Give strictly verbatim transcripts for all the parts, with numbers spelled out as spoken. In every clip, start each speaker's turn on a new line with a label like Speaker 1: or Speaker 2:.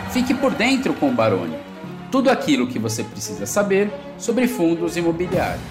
Speaker 1: Fique por dentro com o Baroni. Tudo aquilo que você precisa saber sobre fundos imobiliários.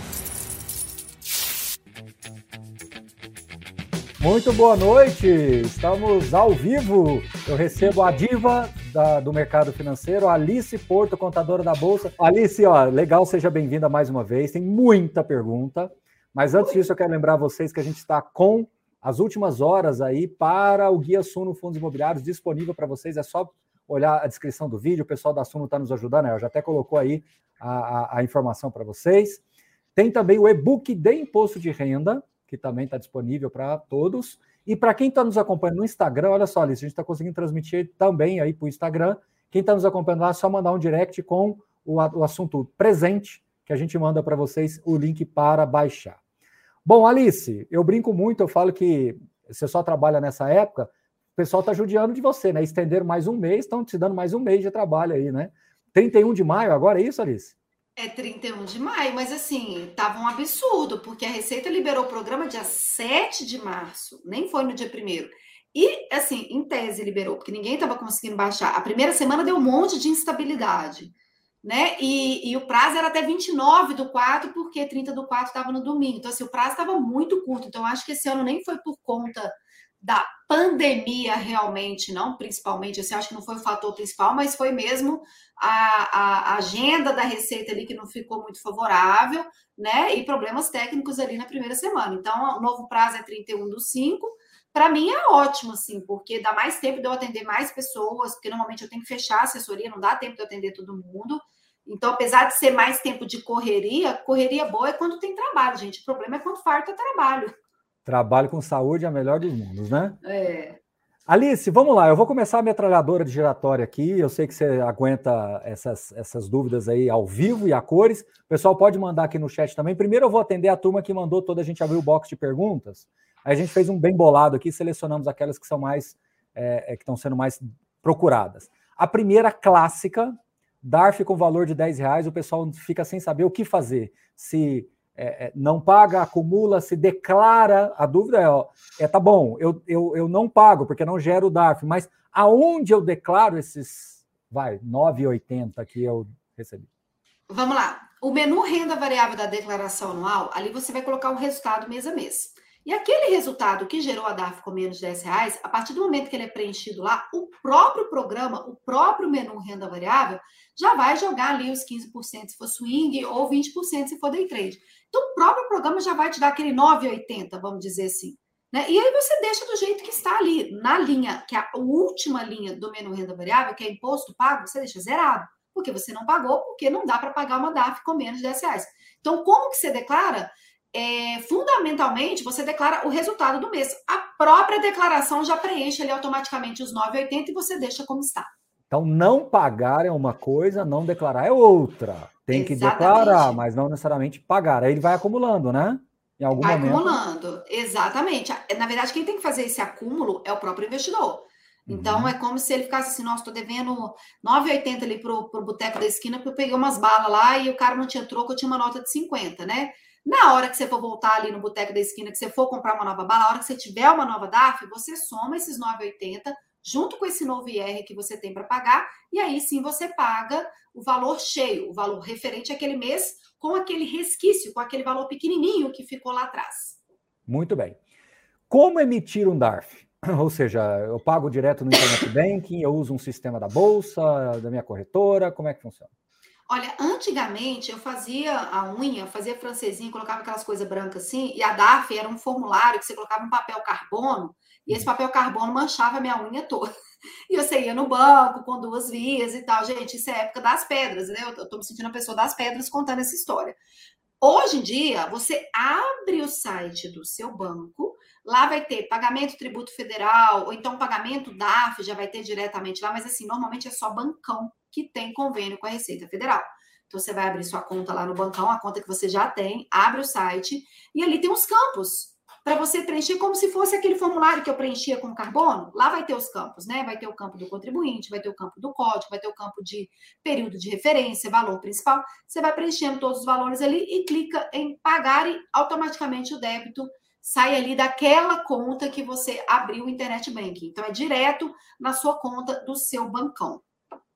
Speaker 2: Muito boa noite, estamos ao vivo. Eu recebo a diva da, do mercado financeiro, Alice Porto, contadora da Bolsa. Alice, ó, legal, seja bem-vinda mais uma vez, tem muita pergunta, mas antes disso eu quero lembrar vocês que a gente está com as últimas horas aí para o Guia Suno Fundos Imobiliários disponível para vocês, é só olhar a descrição do vídeo, o pessoal da Suno está nos ajudando, né? Já até colocou aí a, a, a informação para vocês. Tem também o e-book de imposto de renda, que também está disponível para todos. E para quem está nos acompanhando no Instagram, olha só, Alice, a gente está conseguindo transmitir também aí para o Instagram. Quem está nos acompanhando lá, é só mandar um direct com o, o assunto presente, que a gente manda para vocês o link para baixar. Bom, Alice, eu brinco muito, eu falo que você só trabalha nessa época, o pessoal está judiando de você, né? Estenderam mais um mês, estão te dando mais um mês de trabalho aí, né? trinta e um de maio agora, é isso, Alice?
Speaker 3: É trinta e um de maio, mas assim, tava um absurdo, porque a Receita liberou o programa dia sete de março, nem foi no dia primeiro. E, assim, em tese liberou, porque ninguém estava conseguindo baixar. A primeira semana deu um monte de instabilidade, né? E, e o prazo era até vinte e nove do quatro, porque trinta do quatro estava no domingo. Então, assim, o prazo estava muito curto. Então, eu acho que esse ano nem foi por conta da pandemia realmente, não, principalmente, assim, acho que não foi o fator principal, mas foi mesmo a, a agenda da Receita ali que não ficou muito favorável, né, e problemas técnicos ali na primeira semana. Então, o novo prazo é trinta e um do cinco, para mim é ótimo, assim, porque dá mais tempo de eu atender mais pessoas, porque normalmente eu tenho que fechar a assessoria, não dá tempo de eu atender todo mundo. Então, apesar de ser mais tempo de correria, correria boa é quando tem trabalho, gente, o problema é quando falta trabalho.
Speaker 2: Trabalho com saúde é a melhor dos mundos, né?
Speaker 3: É.
Speaker 2: Alice, vamos lá, eu vou começar a metralhadora de giratória aqui, eu sei que você aguenta essas, essas dúvidas aí ao vivo e a cores, o pessoal pode mandar aqui no chat também. Primeiro eu vou atender a turma que mandou toda, a gente abriu o box de perguntas, aí a gente fez um bem bolado aqui, selecionamos aquelas que são mais, é, que estão sendo mais procuradas. A primeira clássica, D A R F com valor de dez reais, o pessoal fica sem saber o que fazer, se... É, não paga, acumula, se declara, a dúvida é, ó, é tá bom, eu, eu, eu não pago, porque não gero D A R F, mas aonde eu declaro esses, vai, nove e oitenta que eu recebi?
Speaker 3: Vamos lá, o menu renda variável da declaração anual, ali você vai colocar o resultado mês a mês. E aquele resultado que gerou a D A R F com menos de dez reais, a partir do momento que ele é preenchido lá, o próprio programa, o próprio menu renda variável, já vai jogar ali os quinze por cento se for swing ou vinte por cento se for day trade. Então, o próprio programa já vai te dar aquele nove e oitenta, vamos dizer assim. Né? E aí você deixa do jeito que está ali, na linha, que é a última linha do menu renda variável, que é imposto pago, você deixa zerado. Porque você não pagou, porque não dá para pagar uma D A R F com menos de dez reais. Então, como que você declara? É, fundamentalmente, você declara o resultado do mês. A própria declaração já preenche ali automaticamente os nove e oitenta e você deixa como está.
Speaker 2: Então, não pagar é uma coisa, não declarar é outra. Tem que Exatamente. Declarar, mas não necessariamente pagar. Aí ele vai acumulando, né? Em algum
Speaker 3: vai
Speaker 2: momento.
Speaker 3: acumulando, exatamente. Na verdade, quem tem que fazer esse acúmulo é o próprio investidor. Então, uhum. é como se ele ficasse assim, nossa, estou devendo nove e oitenta ali pro, pro boteco da esquina, porque eu peguei umas balas lá e o cara não tinha troco, eu tinha uma nota de cinquenta, né? Na hora que você for voltar ali no boteco da esquina, que você for comprar uma nova bala, na hora que você tiver uma nova D A R F, você soma esses nove e oitenta junto com esse novo I R que você tem para pagar, e aí sim você paga o valor cheio, o valor referente àquele mês, com aquele resquício, com aquele valor pequenininho que ficou lá atrás.
Speaker 2: Muito bem. Como emitir um D A R F? Ou seja, eu pago direto no Internet Banking, eu uso um sistema da Bolsa, da minha corretora, como é que funciona?
Speaker 3: Olha, antigamente eu fazia a unha, fazia francesinha, colocava aquelas coisas brancas assim, e a D A R F era um formulário que você colocava um papel carbono, e esse papel carbono manchava a minha unha toda. E você ia no banco com duas vias e tal. Gente, isso é a época das pedras, né? Eu tô me sentindo a pessoa das pedras contando essa história. Hoje em dia, você abre o site do seu banco, lá vai ter pagamento tributo federal, ou então pagamento D A F, já vai ter diretamente lá, mas assim, normalmente é só bancão que tem convênio com a Receita Federal. Então, você vai abrir sua conta lá no bancão, a conta que você já tem, abre o site, e ali tem os campos para você preencher como se fosse aquele formulário que eu preenchia com carbono. Lá vai ter os campos, né? Vai ter o campo do contribuinte, vai ter o campo do código, vai ter o campo de período de referência, valor principal. Você vai preenchendo todos os valores ali e clica em pagar e automaticamente o débito sai ali daquela conta que você abriu o Internet Banking. Então, é direto na sua conta do seu bancão.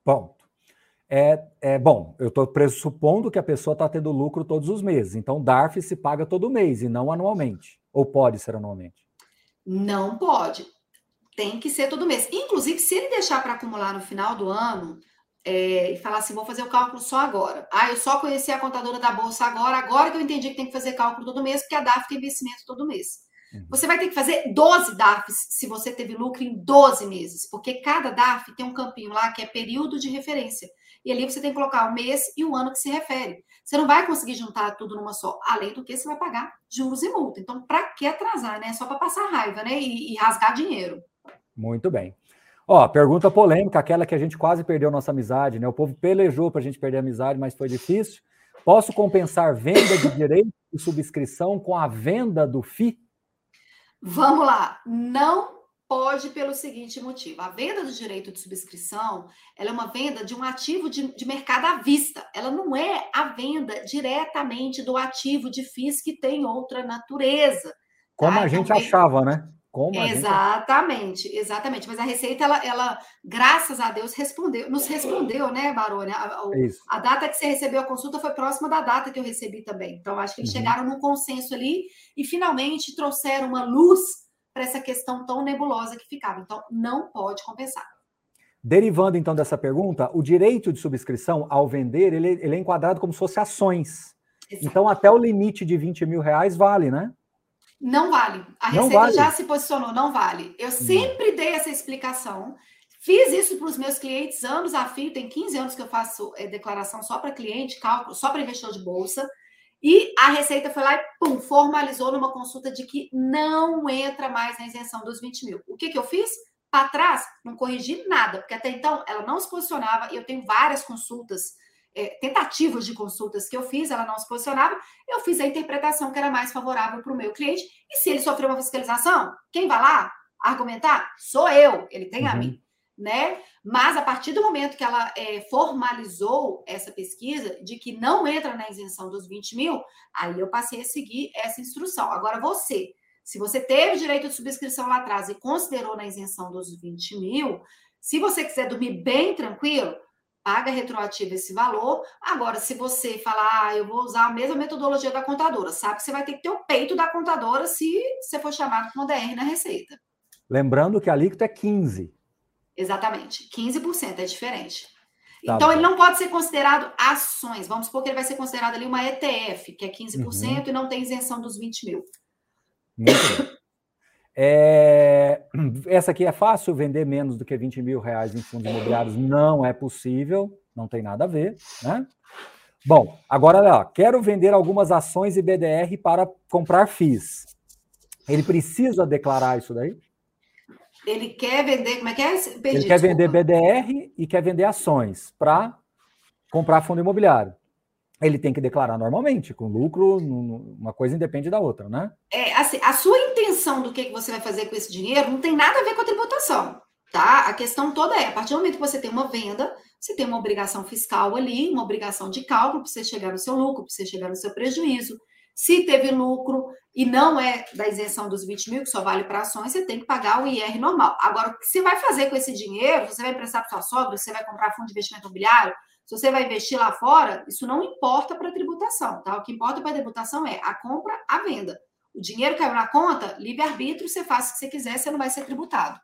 Speaker 2: Ponto. É, é, bom, eu estou pressupondo que a pessoa está tendo lucro todos os meses. Então, D A R F se paga todo mês e não anualmente. Ou pode ser anualmente?
Speaker 3: Não pode. Tem que ser todo mês. Inclusive, se ele deixar para acumular no final do ano é, e falar assim, vou fazer o cálculo só agora. Ah, eu só conheci a contadora da Bolsa agora, agora que eu entendi que tem que fazer cálculo todo mês, porque a D A R F tem investimento todo mês. Uhum. Você vai ter que fazer doze D A R Fs se você teve lucro em doze meses, porque cada D A R F tem um campinho lá que é período de referência. E ali você tem que colocar o mês e o ano que se refere. Você não vai conseguir juntar tudo numa só. Além do que, você vai pagar juros e multa. Então, para que atrasar, né? Só para passar raiva, né? E, e rasgar dinheiro.
Speaker 2: Muito bem. Ó, pergunta polêmica, aquela que a gente quase perdeu nossa amizade, né? O povo pelejou para a gente perder a amizade, mas foi difícil. Posso compensar venda de direito de subscrição com a venda do F I I?
Speaker 3: Vamos lá. Não pode pelo seguinte motivo. A venda do direito de subscrição, ela é uma venda de um ativo de, de mercado à vista. Ela não é a venda diretamente do ativo de F I Is que tem outra natureza.
Speaker 2: Como
Speaker 3: tá?
Speaker 2: a gente
Speaker 3: então,
Speaker 2: achava, né? Como
Speaker 3: exatamente, gente... exatamente. Mas a Receita, ela, ela, graças a Deus, respondeu, nos respondeu, né, Baroni? A, a, a data que você recebeu a consulta foi próxima da data que eu recebi também. Então, acho que eles uhum. chegaram num consenso ali e finalmente trouxeram uma luz para essa questão tão nebulosa que ficava. Então, não pode compensar.
Speaker 2: Derivando, então, dessa pergunta, o direito de subscrição, ao vender, ele, ele é enquadrado como se fosse ações. Exato. Então, até o limite de vinte mil reais vale, né?
Speaker 3: Não vale. A Receita
Speaker 2: vale.
Speaker 3: já se posicionou, não vale. Eu sempre dei essa explicação. Fiz isso para os meus clientes anos a fio. Tem quinze anos que eu faço é, declaração só para cliente, cálculo só para investidor de bolsa. E a Receita foi lá e, pum, formalizou numa consulta de que não entra mais na isenção dos vinte mil. O que, que eu fiz? Para trás, não corrigi nada, porque até então ela não se posicionava, e eu tenho várias consultas, é, tentativas de consultas que eu fiz, ela não se posicionava, eu fiz a interpretação que era mais favorável para o meu cliente, e se ele sofreu uma fiscalização, quem vai lá argumentar? Sou eu, ele tem uhum. a mim. Né? Mas a partir do momento que ela é, formalizou essa pesquisa de que não entra na isenção dos vinte mil, aí eu passei a seguir essa instrução. Agora você, se você teve direito de subscrição lá atrás e considerou na isenção dos vinte mil, se você quiser dormir bem tranquilo, paga retroativo esse valor. Agora, se você falar, ah, eu vou usar a mesma metodologia da contadora, sabe que você vai ter que ter o peito da contadora se você for chamado com uma D R na Receita.
Speaker 2: Lembrando que a alíquota é quinze por cento.
Speaker 3: Exatamente, quinze por cento é diferente.
Speaker 2: Tá
Speaker 3: então,
Speaker 2: bom.
Speaker 3: Ele não pode ser considerado ações. Vamos supor que ele vai ser considerado ali uma E T F, que é quinze por cento uhum. e não tem isenção dos vinte mil.
Speaker 2: Muito bem. É... Essa aqui é fácil, vender menos do que vinte mil reais em fundos imobiliários não é possível, não tem nada a ver, né? Bom, agora, ó, quero vender algumas ações e B D R para comprar F I Is. Ele precisa declarar isso daí?
Speaker 3: Ele quer vender, como é que é? Perdi,
Speaker 2: ele quer
Speaker 3: desculpa.
Speaker 2: vender B D R e quer vender ações para comprar fundo imobiliário. Ele tem que declarar normalmente, com lucro, uma coisa independe da outra, né?
Speaker 3: É, assim, a sua intenção do que você vai fazer com esse dinheiro não tem nada a ver com a tributação, tá? A questão toda é, a partir do momento que você tem uma venda, você tem uma obrigação fiscal ali, uma obrigação de cálculo para você chegar no seu lucro, para você chegar no seu prejuízo. Se teve lucro e não é da isenção dos vinte mil, que só vale para ações, você tem que pagar o I R normal. Agora, o que você vai fazer com esse dinheiro? Você vai emprestar para sua sogra? Você vai comprar fundo de investimento imobiliário? Se você vai investir lá fora, isso não importa para a tributação, tá? O que importa para a tributação é a compra, a venda. O dinheiro caiu na conta, livre-arbítrio, você faz o que você quiser, você não vai ser tributado.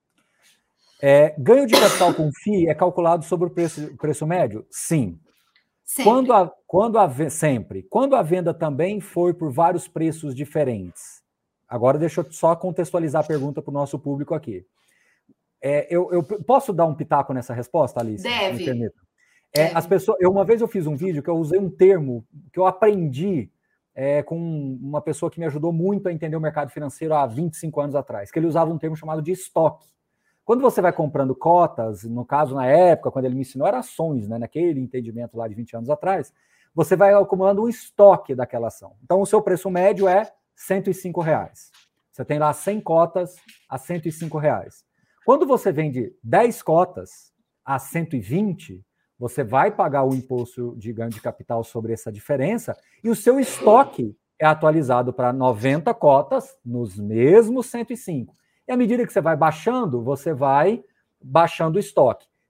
Speaker 2: É, ganho de capital com F I I é calculado sobre o preço, preço médio? Sim.
Speaker 3: Sempre.
Speaker 2: Quando a, quando a, sempre. Quando a venda também foi por vários preços diferentes. Agora deixa eu só contextualizar a pergunta para o nosso público aqui. É, eu, eu posso dar um pitaco nessa resposta, Alice?
Speaker 3: Deve.
Speaker 2: Me permita. É, as pessoas, eu, uma vez eu fiz um vídeo que eu usei um termo que eu aprendi é, com uma pessoa que me ajudou muito a entender o mercado financeiro há vinte e cinco anos atrás, que ele usava um termo chamado de estoque. Quando você vai comprando cotas, no caso, na época, quando ele me ensinou, era ações, né? Naquele entendimento lá de vinte anos atrás, você vai acumulando um estoque daquela ação. Então, o seu preço médio é cento e cinco reais. Você tem lá cem cotas a cento e cinco reais. Quando você vende dez cotas a cento e vinte, você vai pagar o imposto de ganho de capital sobre essa diferença e o seu estoque é atualizado para noventa cotas nos mesmos cento e cinco. E à medida que você vai baixando, você vai baixando o estoque.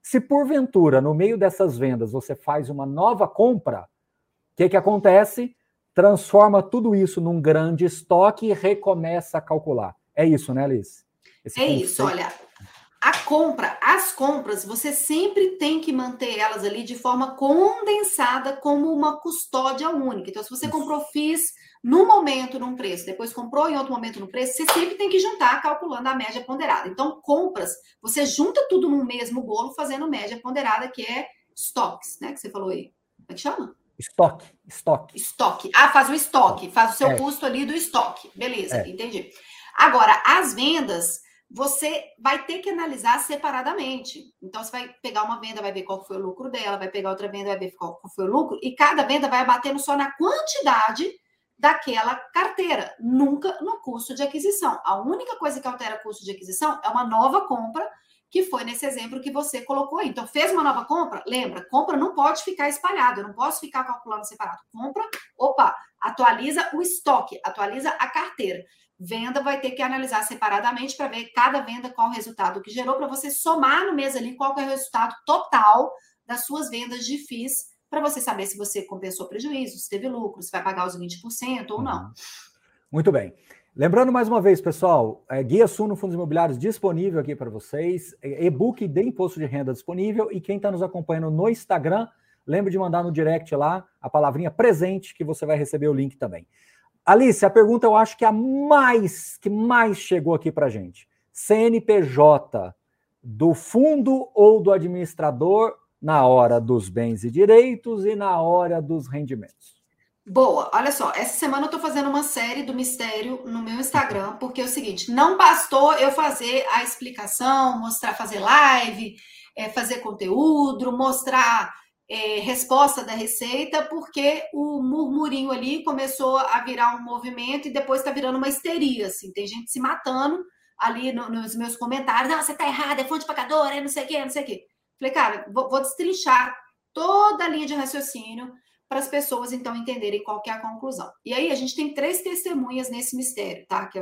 Speaker 2: Se porventura, no meio dessas vendas, você faz uma nova compra, o que, que acontece? Transforma tudo isso num grande estoque e recomeça a calcular. É isso, né, Alice?
Speaker 3: Esse é conceito... isso, olha. A compra, as compras, você sempre tem que manter elas ali de forma condensada como uma custódia única. Então, se você comprou F I S num momento, num preço, depois comprou em outro momento no preço, você sempre tem que juntar calculando a média ponderada. Então, compras, você junta tudo no mesmo bolo fazendo média ponderada, que é estoques, né? Que você falou aí. Como é que chama?
Speaker 2: Estoque, estoque.
Speaker 3: Estoque. Ah, faz o estoque, faz o seu é. custo ali do estoque. Beleza, é. entendi. Agora, as vendas... você vai ter que analisar separadamente. Então, você vai pegar uma venda, vai ver qual foi o lucro dela, vai pegar outra venda, vai ver qual foi o lucro, e cada venda vai batendo só na quantidade daquela carteira, nunca no custo de aquisição. A única coisa que altera o custo de aquisição é uma nova compra, que foi nesse exemplo que você colocou aí. Então, fez uma nova compra? Lembra, compra não pode ficar espalhado, eu não posso ficar calculando separado. Compra, opa, atualiza o estoque, atualiza a carteira. Venda vai ter que analisar separadamente para ver cada venda qual o resultado que gerou, para você somar no mês ali qual que é o resultado total das suas vendas de F I S, para você saber se você compensou prejuízo, se teve lucro, se vai pagar os vinte por cento ou não.
Speaker 2: Muito bem. Lembrando mais uma vez, pessoal, é, Guia Suno Fundos Imobiliários disponível aqui para vocês, e-book de imposto de renda disponível, e quem está nos acompanhando no Instagram, lembre de mandar no direct lá a palavrinha presente, que você vai receber o link também. Alice, a pergunta eu acho que é a mais, que mais chegou aqui para a gente. C N P J do fundo ou do administrador na hora dos bens e direitos e na hora dos rendimentos?
Speaker 3: Boa, olha só, essa semana eu estou fazendo uma série do mistério no meu Instagram, porque é o seguinte, não bastou eu fazer a explicação, mostrar, fazer live, é, fazer conteúdo, mostrar... É, resposta da Receita, porque o murmurinho ali começou a virar um movimento e depois está virando uma histeria, assim, tem gente se matando ali no, nos meus comentários, não, você tá errado, é fonte pagadora, é não sei o quê, não sei o quê. Falei, cara, vou, vou destrinchar toda a linha de raciocínio para as pessoas, então, entenderem qual que é a conclusão. E aí, a gente tem três testemunhas nesse mistério, tá? Que é o...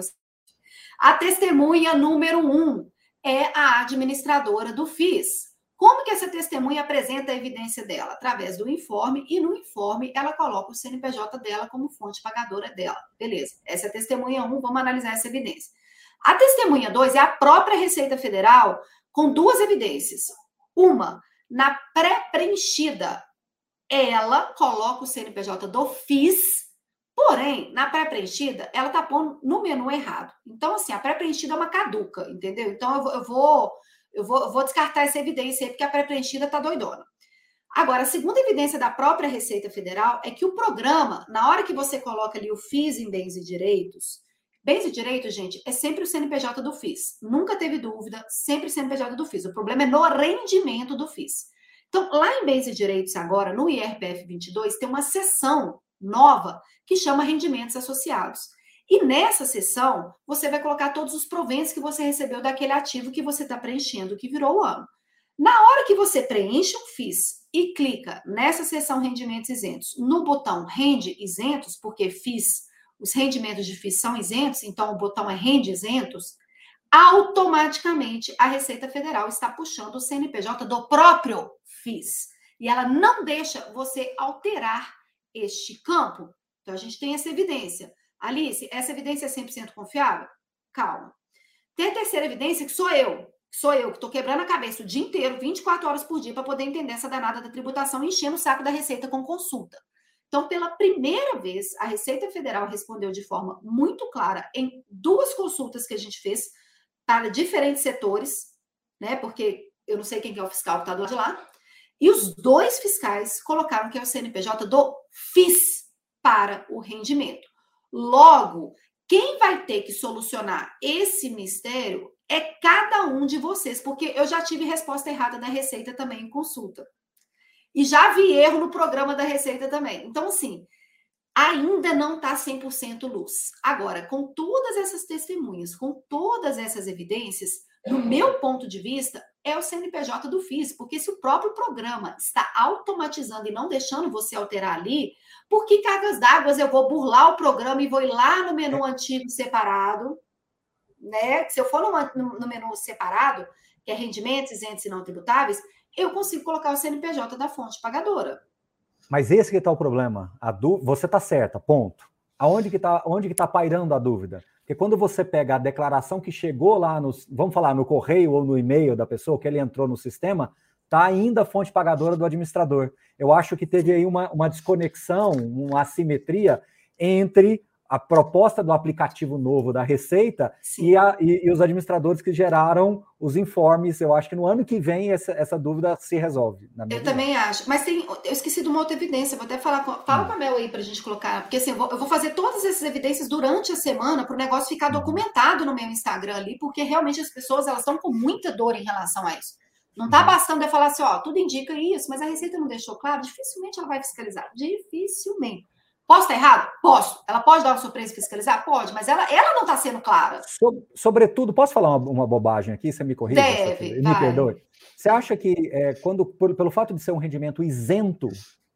Speaker 3: A testemunha número um é a administradora do F I S. Como que essa testemunha apresenta a evidência dela? Através do informe, e no informe ela coloca o C N P J dela como fonte pagadora dela. Beleza, essa é a testemunha um, vamos analisar essa evidência. A testemunha dois é a própria Receita Federal com duas evidências. Uma, na pré-preenchida, ela coloca o C N P J do F I S, porém, na pré-preenchida, ela está pondo no menu errado. Então, assim, a pré-preenchida é uma caduca, entendeu? Então, eu vou... Eu vou Eu vou, eu vou descartar essa evidência aí, porque a pré-preenchida está doidona. Agora, a segunda evidência da própria Receita Federal é que o programa, na hora que você coloca ali o F I S em bens e direitos, bens e direitos, gente, é sempre o C N P J do F I S. Nunca teve dúvida, sempre o C N P J do F I S. O problema é no rendimento do F I S. Então, lá em bens e direitos agora, no I R P F vinte e dois, tem uma seção nova que chama rendimentos associados. E nessa seção, você vai colocar todos os proventos que você recebeu daquele ativo que você está preenchendo, que virou o ano. Na hora que você preenche um F I S e clica nessa seção rendimentos isentos, no botão rende isentos, porque F I S, os rendimentos de F I S são isentos, então o botão é rende isentos, automaticamente a Receita Federal está puxando o C N P J do próprio F I S. E ela não deixa você alterar este campo. Então, a gente tem essa evidência. Alice, essa evidência é cem por cento confiável? Calma. Tem a terceira evidência, que sou eu. Que sou eu, que estou quebrando a cabeça o dia inteiro, vinte e quatro horas por dia, para poder entender essa danada da tributação e enchendo o saco da Receita com consulta. Então, pela primeira vez, a Receita Federal respondeu de forma muito clara em duas consultas que a gente fez para diferentes setores, né? Porque eu não sei quem que é o fiscal que está do lado de lá. E os dois fiscais colocaram que é o C N P J do F I S para o rendimento. Logo, quem vai ter que solucionar esse mistério é cada um de vocês, porque eu já tive resposta errada da Receita também em consulta. E já vi erro no programa da Receita também. Então, assim, ainda não está cem por cento luz. Agora, com todas essas testemunhas, com todas essas evidências, no meu ponto de vista, é o C N P J do F I S, porque se o próprio programa está automatizando e não deixando você alterar ali, por que cargas d'água eu vou burlar o programa e vou ir lá no menu antigo separado, né? Se eu for no, no, no menu separado, que é rendimentos, isentos e não tributáveis, eu consigo colocar o C N P J da fonte pagadora.
Speaker 2: Mas esse que está o problema. A du... Você está certa, ponto. Aonde que está onde que tá pairando a dúvida? Porque quando você pega a declaração que chegou lá, no, vamos falar, no correio ou no e-mail da pessoa, que ele entrou no sistema, está ainda a fonte pagadora do administrador. Eu acho que teve aí uma, uma desconexão, uma assimetria entre a proposta do aplicativo novo da Receita e, a, e, e os administradores que geraram os informes. Eu acho que no ano que vem essa, essa dúvida se resolve. Na minha
Speaker 3: eu
Speaker 2: visão.
Speaker 3: também acho. Mas tem, eu esqueci de uma outra evidência. Vou até falar com, fala hum. com a Mel aí para a gente colocar. Porque assim, eu vou, eu vou fazer todas essas evidências durante a semana para o negócio ficar documentado no meu Instagram ali, porque realmente as pessoas elas estão com muita dor em relação a isso. Não está bastando eu falar assim, ó, tudo indica isso, mas a Receita não deixou claro. Dificilmente ela vai fiscalizar. Dificilmente. Posso estar errado? Posso. Ela pode dar uma surpresa e fiscalizar? Pode, mas ela, ela não está sendo clara.
Speaker 2: So, sobretudo, posso falar uma, uma bobagem aqui? Você me corrija?
Speaker 3: Deve,
Speaker 2: me perdoe. Você acha que, é, quando, por, pelo fato de ser um rendimento isento,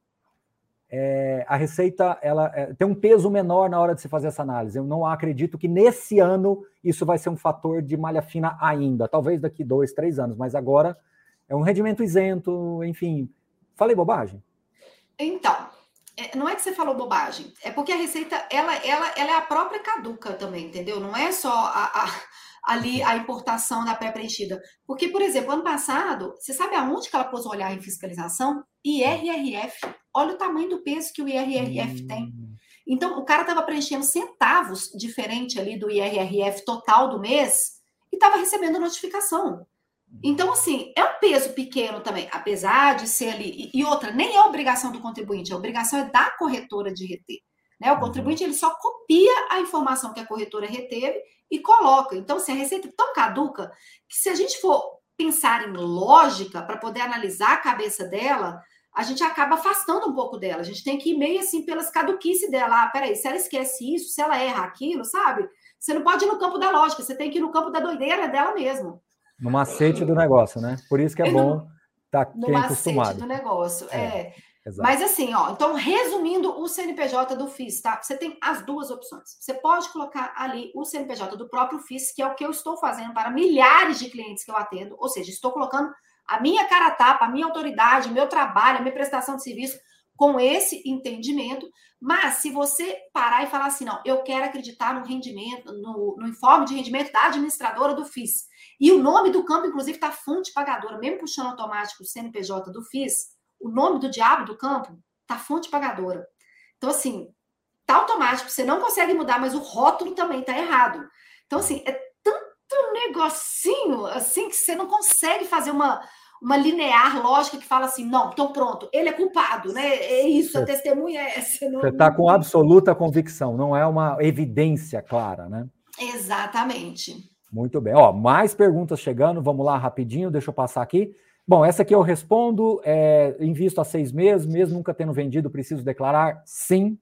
Speaker 2: é, a Receita ela, é, tem um peso menor na hora de se fazer essa análise? Eu não acredito que nesse ano isso vai ser um fator de malha fina ainda. Talvez daqui dois, três anos, mas agora é um rendimento isento, enfim. Falei bobagem?
Speaker 3: Então... Não é que você falou bobagem, é porque a Receita, ela, ela, ela é a própria caduca também, entendeu? Não é só a, a, ali a importação da pré-preenchida. Porque, por exemplo, ano passado, você sabe aonde que ela pôs o olhar em fiscalização? I R R F. Olha o tamanho do peso que o I R R F tem. Então, o cara estava preenchendo centavos diferente ali do I R R F total do mês e estava recebendo notificação. Então, assim, é um peso pequeno também, apesar de ser ali... E outra, nem é obrigação do contribuinte, a obrigação é da corretora de reter. Né? O contribuinte ele só copia a informação que a corretora reteve e coloca. Então, assim, a Receita é tão caduca que se a gente for pensar em lógica para poder analisar a cabeça dela, a gente acaba afastando um pouco dela. A gente tem que ir meio assim pelas caduquices dela. Ah, peraí, se ela esquece isso, se ela erra aquilo, sabe? Você não pode ir no campo da lógica, você tem que ir no campo da doideira dela mesmo.
Speaker 2: No macete do negócio, né? Por isso que é, é bom estar tá
Speaker 3: no macete do negócio, é. é. Mas assim, ó, então, resumindo o C N P J do F I S, tá? Você tem as duas opções. Você pode colocar ali o C N P J do próprio F I S, que é o que eu estou fazendo para milhares de clientes que eu atendo, ou seja, estou colocando a minha cara a tapa, a minha autoridade, o meu trabalho, a minha prestação de serviço com esse entendimento. Mas se você parar e falar assim, não, eu quero acreditar no rendimento, no, no informe de rendimento da administradora do F I S, e o nome do campo, inclusive, está fonte pagadora, mesmo puxando automático o C N P J do F I S, o nome do diabo do campo está fonte pagadora. Então, assim, está automático, você não consegue mudar, mas o rótulo também está errado. Então, assim, é tanto negocinho, assim, que você não consegue fazer uma, uma linear lógica que fala assim, não, então pronto, ele é culpado, né? É isso, a testemunha é essa. Não,
Speaker 2: você está com absoluta convicção, não é uma evidência clara, né?
Speaker 3: Exatamente.
Speaker 2: Muito bem. Ó, mais perguntas chegando. Vamos lá, rapidinho. Deixa eu passar aqui. Bom, essa aqui eu respondo. É, invisto há seis meses, mesmo nunca tendo vendido, preciso declarar? Sim.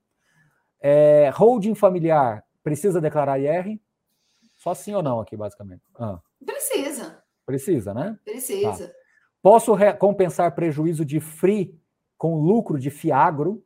Speaker 2: É, holding familiar, precisa declarar I R? Só sim ou não aqui, basicamente. Ah.
Speaker 3: Precisa.
Speaker 2: Precisa, né?
Speaker 3: Precisa.
Speaker 2: Tá. Posso compensar prejuízo de F R I com lucro de FIAGRO?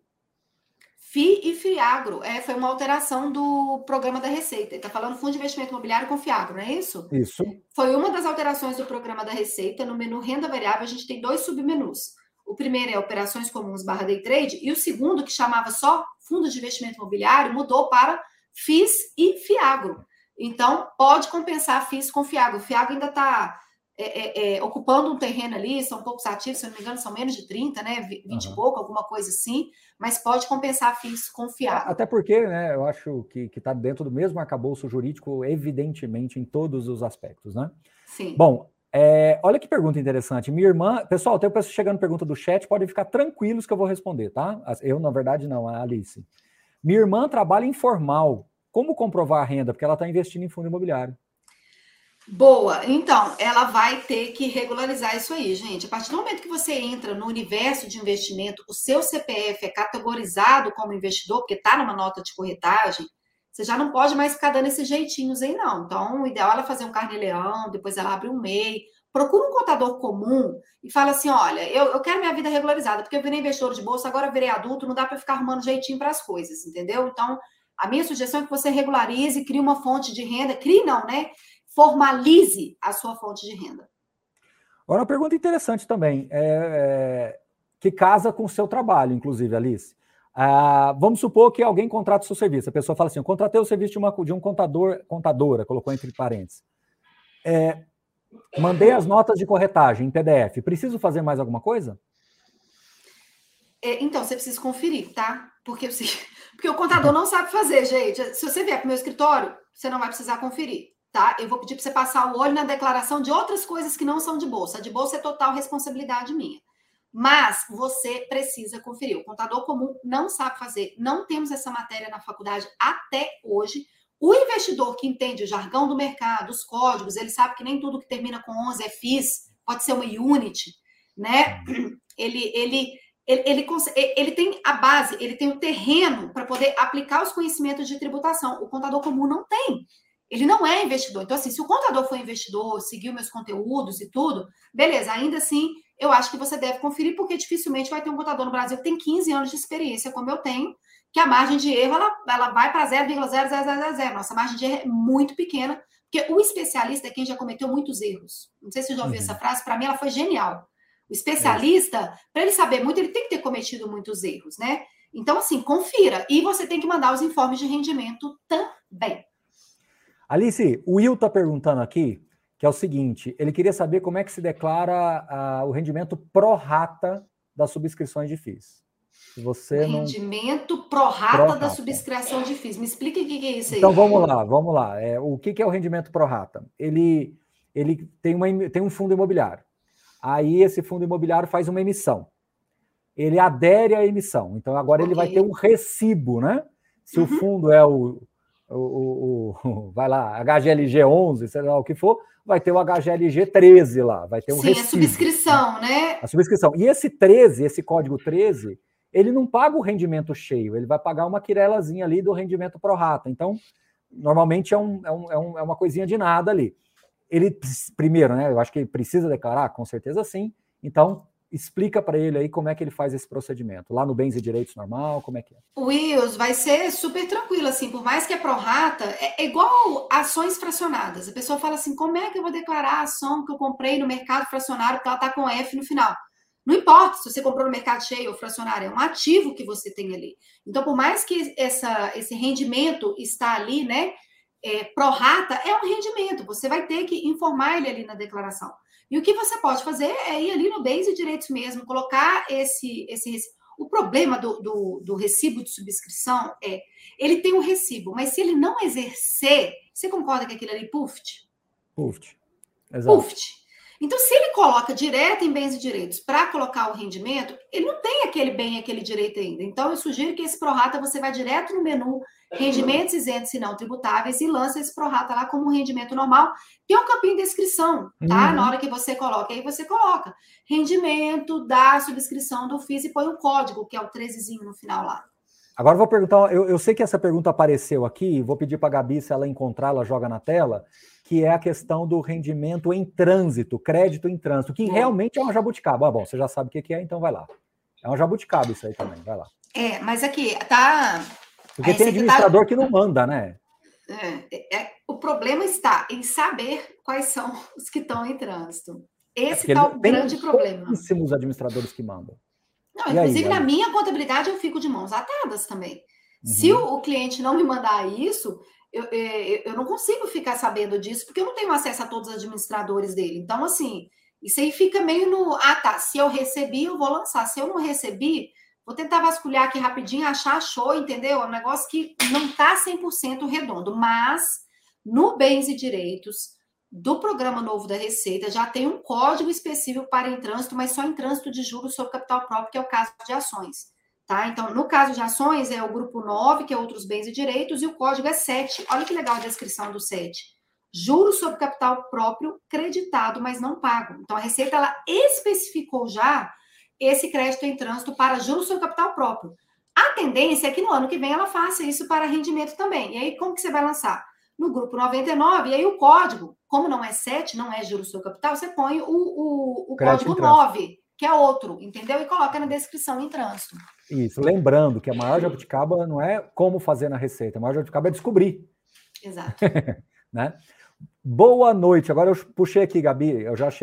Speaker 3: F I e FIAGRO, é, foi uma alteração do programa da Receita. Ele está falando Fundo de Investimento Imobiliário com FIAGRO, não é isso?
Speaker 2: Isso.
Speaker 3: Foi uma das alterações do programa da Receita. No menu Renda Variável, a gente tem dois submenus. O primeiro é Operações Comuns barra Day Trade, e o segundo, que chamava só Fundo de Investimento Imobiliário, mudou para F I S e FIAGRO. Então, pode compensar F I S com FIAGRO. O FIAGRO ainda está é, é, é, ocupando um terreno ali, são poucos ativos, se eu não me engano, são menos de trinta, né? vinte uhum. e pouco, alguma coisa assim, mas pode compensar F I S com FIAGRO.
Speaker 2: Até porque, né, eu acho que está dentro do mesmo arcabouço jurídico, evidentemente, em todos os aspectos, né?
Speaker 3: Sim.
Speaker 2: Bom, é, olha que pergunta interessante. Minha irmã... Pessoal, tem pessoas chegando pergunta do chat, podem ficar tranquilos que eu vou responder, tá? Eu, na verdade, não, a Alice. Minha irmã trabalha informal. Como comprovar a renda? Porque ela está investindo em fundo imobiliário.
Speaker 3: Boa. Então, ela vai ter que regularizar isso aí, gente. A partir do momento que você entra no universo de investimento, o seu C P F é categorizado como investidor, porque está numa nota de corretagem, você já não pode mais ficar dando esses jeitinhos aí, não. Então, o ideal é ela fazer um carnê-leão, depois ela abre um M E I, procura um contador comum e fala assim, olha, eu, eu quero minha vida regularizada, porque eu virei investidor de bolsa, agora eu virei adulto, não dá para ficar arrumando jeitinho para as coisas, entendeu? Então, a minha sugestão é que você regularize, crie uma fonte de renda, crie não, né? Formalize a sua fonte de renda.
Speaker 2: Agora, uma pergunta interessante também, é, é, que casa com o seu trabalho, inclusive, Alice. Ah, vamos supor que alguém contrata o seu serviço. A pessoa fala assim, eu contratei o serviço de, uma, de um contador, contadora, colocou entre parênteses. É, mandei as notas de corretagem em P D F. Preciso fazer mais alguma coisa?
Speaker 3: É, então, você precisa conferir, tá? Porque, porque o contador não sabe fazer, gente. Se você vier para o meu escritório, você não vai precisar conferir, tá? Eu vou pedir para você passar o olho na declaração de outras coisas que não são de bolsa. A de bolsa é total responsabilidade minha. Mas você precisa conferir. O contador comum não sabe fazer. Não temos essa matéria na faculdade até hoje. O investidor que entende o jargão do mercado, os códigos, ele sabe que nem tudo que termina com onze é F I S, pode ser uma unit, né? Ele, ele, ele, ele, ele tem a base, ele tem o terreno para poder aplicar os conhecimentos de tributação. O contador comum não tem. Ele não é investidor. Então, assim, se o contador for investidor, seguiu meus conteúdos e tudo, beleza, ainda assim, eu acho que você deve conferir, porque dificilmente vai ter um contador no Brasil que tem quinze anos de experiência, como eu tenho, que a margem de erro, ela, ela vai para zero vírgula zero zero zero zero. Nossa margem de erro é muito pequena, porque o especialista é quem já cometeu muitos erros. Não sei se você já ouviu uhum. essa frase, para mim ela foi genial. O especialista, é. para ele saber muito, ele tem que ter cometido muitos erros, né? Então, assim, confira. E você tem que mandar os informes de rendimento também.
Speaker 2: Alice, o Will está perguntando aqui, que é o seguinte, ele queria saber como é que se declara uh, o rendimento pró rata das subscrições de F I S. Se você não...
Speaker 3: Rendimento pró rata da subscrição de F I S. Me explica o que é isso aí.
Speaker 2: Então, vamos lá, vamos lá. É, o que é o rendimento pró rata? Ele, ele tem, uma, tem um fundo imobiliário. Aí esse fundo imobiliário faz uma emissão. Ele adere à emissão. Então, agora okay. ele vai ter um recibo, né? Se uhum. o fundo é o... O, o, o, vai lá, H G L G onze, sei lá o que for, vai ter o H G L G treze lá, vai ter um
Speaker 3: Sim,
Speaker 2: recibo,
Speaker 3: a subscrição, né?
Speaker 2: A subscrição. E esse treze, esse código treze, ele não paga o rendimento cheio, ele vai pagar uma quirelazinha ali do rendimento pro rata. Então, normalmente é, um, é, um, é uma coisinha de nada ali. Ele, primeiro, né, eu acho que ele precisa declarar, com certeza sim. Então, explica para ele aí como é que ele faz esse procedimento. Lá no Bens e Direitos normal, como é que é?
Speaker 3: Wills, vai ser super tranquilo, assim, por mais que é pró rata, é igual ações fracionadas. A pessoa fala assim, como é que eu vou declarar a ação que eu comprei no mercado fracionário porque ela está com F no final? Não importa se você comprou no mercado cheio ou fracionário, é um ativo que você tem ali. Então, por mais que essa, esse rendimento está ali, né, é, pró rata, é um rendimento. Você vai ter que informar ele ali na declaração. E o que você pode fazer é ir ali no Bens e Direitos mesmo, colocar esse... esse o problema do, do, do recibo de subscrição é, ele tem um recibo, mas se ele não exercer, você concorda que aquilo ali é Puft?
Speaker 2: Puft, exato.
Speaker 3: Puft. Então, se ele coloca direto em Bens e Direitos para colocar o rendimento, ele não tem aquele bem e aquele direito ainda. Então, eu sugiro que esse prorata você vá direto no menu rendimentos isentos e não tributáveis e lança esse prorata lá como um rendimento normal. Tem um campinho de descrição, tá? Uhum. Na hora que você coloca, aí você coloca rendimento da subscrição do F I S e põe o código, que é o trezezinho no final lá.
Speaker 2: Agora eu vou perguntar, eu, eu sei que essa pergunta apareceu aqui, vou pedir para a Gabi, se ela encontrar, ela joga na tela, que é a questão do rendimento em trânsito, crédito em trânsito, que bom. Realmente é uma jabuticaba. Ah, bom, você já sabe o que é, então vai lá. É uma jabuticaba isso aí também, vai lá.
Speaker 3: É, mas aqui, tá...
Speaker 2: Porque tem administrador tá... que não manda, né?
Speaker 3: É, é, o problema está em saber quais são os que estão em trânsito. Esse é tá o grande problema.
Speaker 2: Tem pouquíssimos administradores que mandam.
Speaker 3: Não, inclusive, aí, na aí? minha contabilidade, eu fico de mãos atadas também. Uhum. Se o, o cliente não me mandar isso, eu, eu, eu não consigo ficar sabendo disso, porque eu não tenho acesso a todos os administradores dele. Então, assim, isso aí fica meio no... Ah, tá, se eu recebi, eu vou lançar. Se eu não recebi, vou tentar vasculhar aqui rapidinho, achar, achou, entendeu? É um negócio que não está cem por cento redondo. Mas, no Bens e Direitos do Programa Novo da Receita, já tem um código específico para em trânsito, mas só em trânsito de juros sobre capital próprio, que é o caso de ações. Tá? Então, no caso de ações, é o grupo nove, que é outros bens e direitos, e o código é sete. Olha que legal a descrição do sete. Juros sobre capital próprio creditado, mas não pago. Então, a Receita ela especificou já esse crédito em trânsito para juros sobre capital próprio. A tendência é que no ano que vem ela faça isso para rendimento também. E aí, como que você vai lançar? No grupo noventa e nove, e aí o código, como não é sete, não é juros sobre capital, você põe o, o, o código nove, que é outro, entendeu? E coloca na descrição em trânsito.
Speaker 2: Isso, lembrando que a maior jabuticaba não é como fazer na Receita, a maior jabuticaba é descobrir.
Speaker 3: Exato.
Speaker 2: Né? Boa noite, agora eu puxei aqui, Gabi, eu já achei.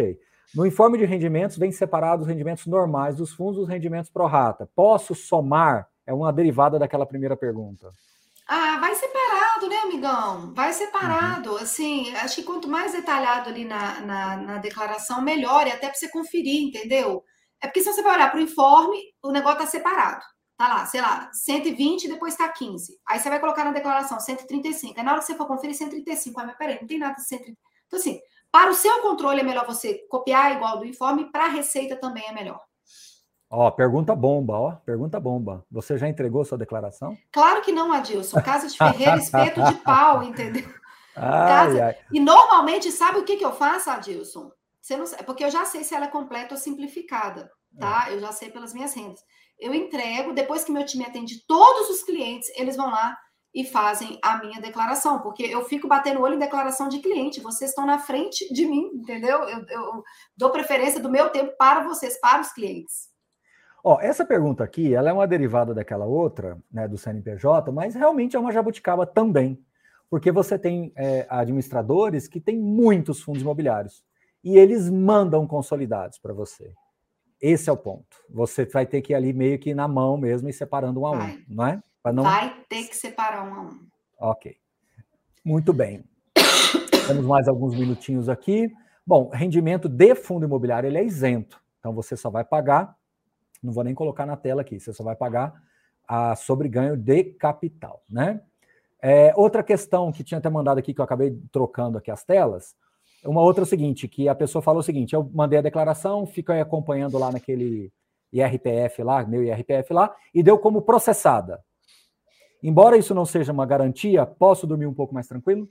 Speaker 2: No informe de rendimentos, vem separado os rendimentos normais dos fundos e os rendimentos pro rata. Posso somar? É uma derivada daquela primeira pergunta.
Speaker 3: Ah, vai separado, né, amigão? Vai separado. Uhum. Assim, acho que quanto mais detalhado ali na, na, na declaração, melhor, e até para você conferir, entendeu? É porque se você vai olhar para o informe, o negócio está separado. Tá lá, sei lá, cento e vinte e depois está quinze. Aí você vai colocar na declaração cento e trinta e cinco. Aí na hora que você for conferir, cento e trinta e cinco. Ah, mas peraí, não tem nada de cento e trinta. Então, assim, para o seu controle é melhor você copiar igual do informe, para a receita também é melhor.
Speaker 2: Ó, pergunta bomba, ó, pergunta bomba. Você já entregou sua declaração?
Speaker 3: Claro que não, Adilson. Casa de Ferreira, espeto de pau, entendeu?
Speaker 2: Ai,
Speaker 3: Casa...
Speaker 2: ai.
Speaker 3: E normalmente, sabe o que, que eu faço, Adilson? Você não... Porque eu já sei se ela é completa ou simplificada, tá? É. Eu já sei pelas minhas rendas. Eu entrego, depois que meu time atende todos os clientes, eles vão lá e fazem a minha declaração, porque eu fico batendo o olho em declaração de cliente, vocês estão na frente de mim, entendeu? Eu, eu dou preferência do meu tempo para vocês, para os clientes.
Speaker 2: Ó, essa pergunta aqui, ela é uma derivada daquela outra, né, do C N P J, mas realmente é uma jabuticaba também, porque você tem é, administradores que têm muitos fundos imobiliários e eles mandam consolidados para você. Esse é o ponto. Você vai ter que ir ali meio que na mão mesmo e separando um a um, vai. Não é? Pra não...
Speaker 3: Vai ter que separar um a um.
Speaker 2: Ok. Muito bem. Temos mais alguns minutinhos aqui. Bom, rendimento de fundo imobiliário, ele é isento. Então, você só vai pagar, não vou nem colocar na tela aqui, você só vai pagar a sobreganho de capital, né? É, outra questão que tinha até mandado aqui, que eu acabei trocando aqui as telas, uma outra é o seguinte, que a pessoa falou o seguinte, eu mandei a declaração, fico aí acompanhando lá naquele I R P F lá, meu I R P F lá, e deu como processada. Embora isso não seja uma garantia, posso dormir um pouco mais tranquilo?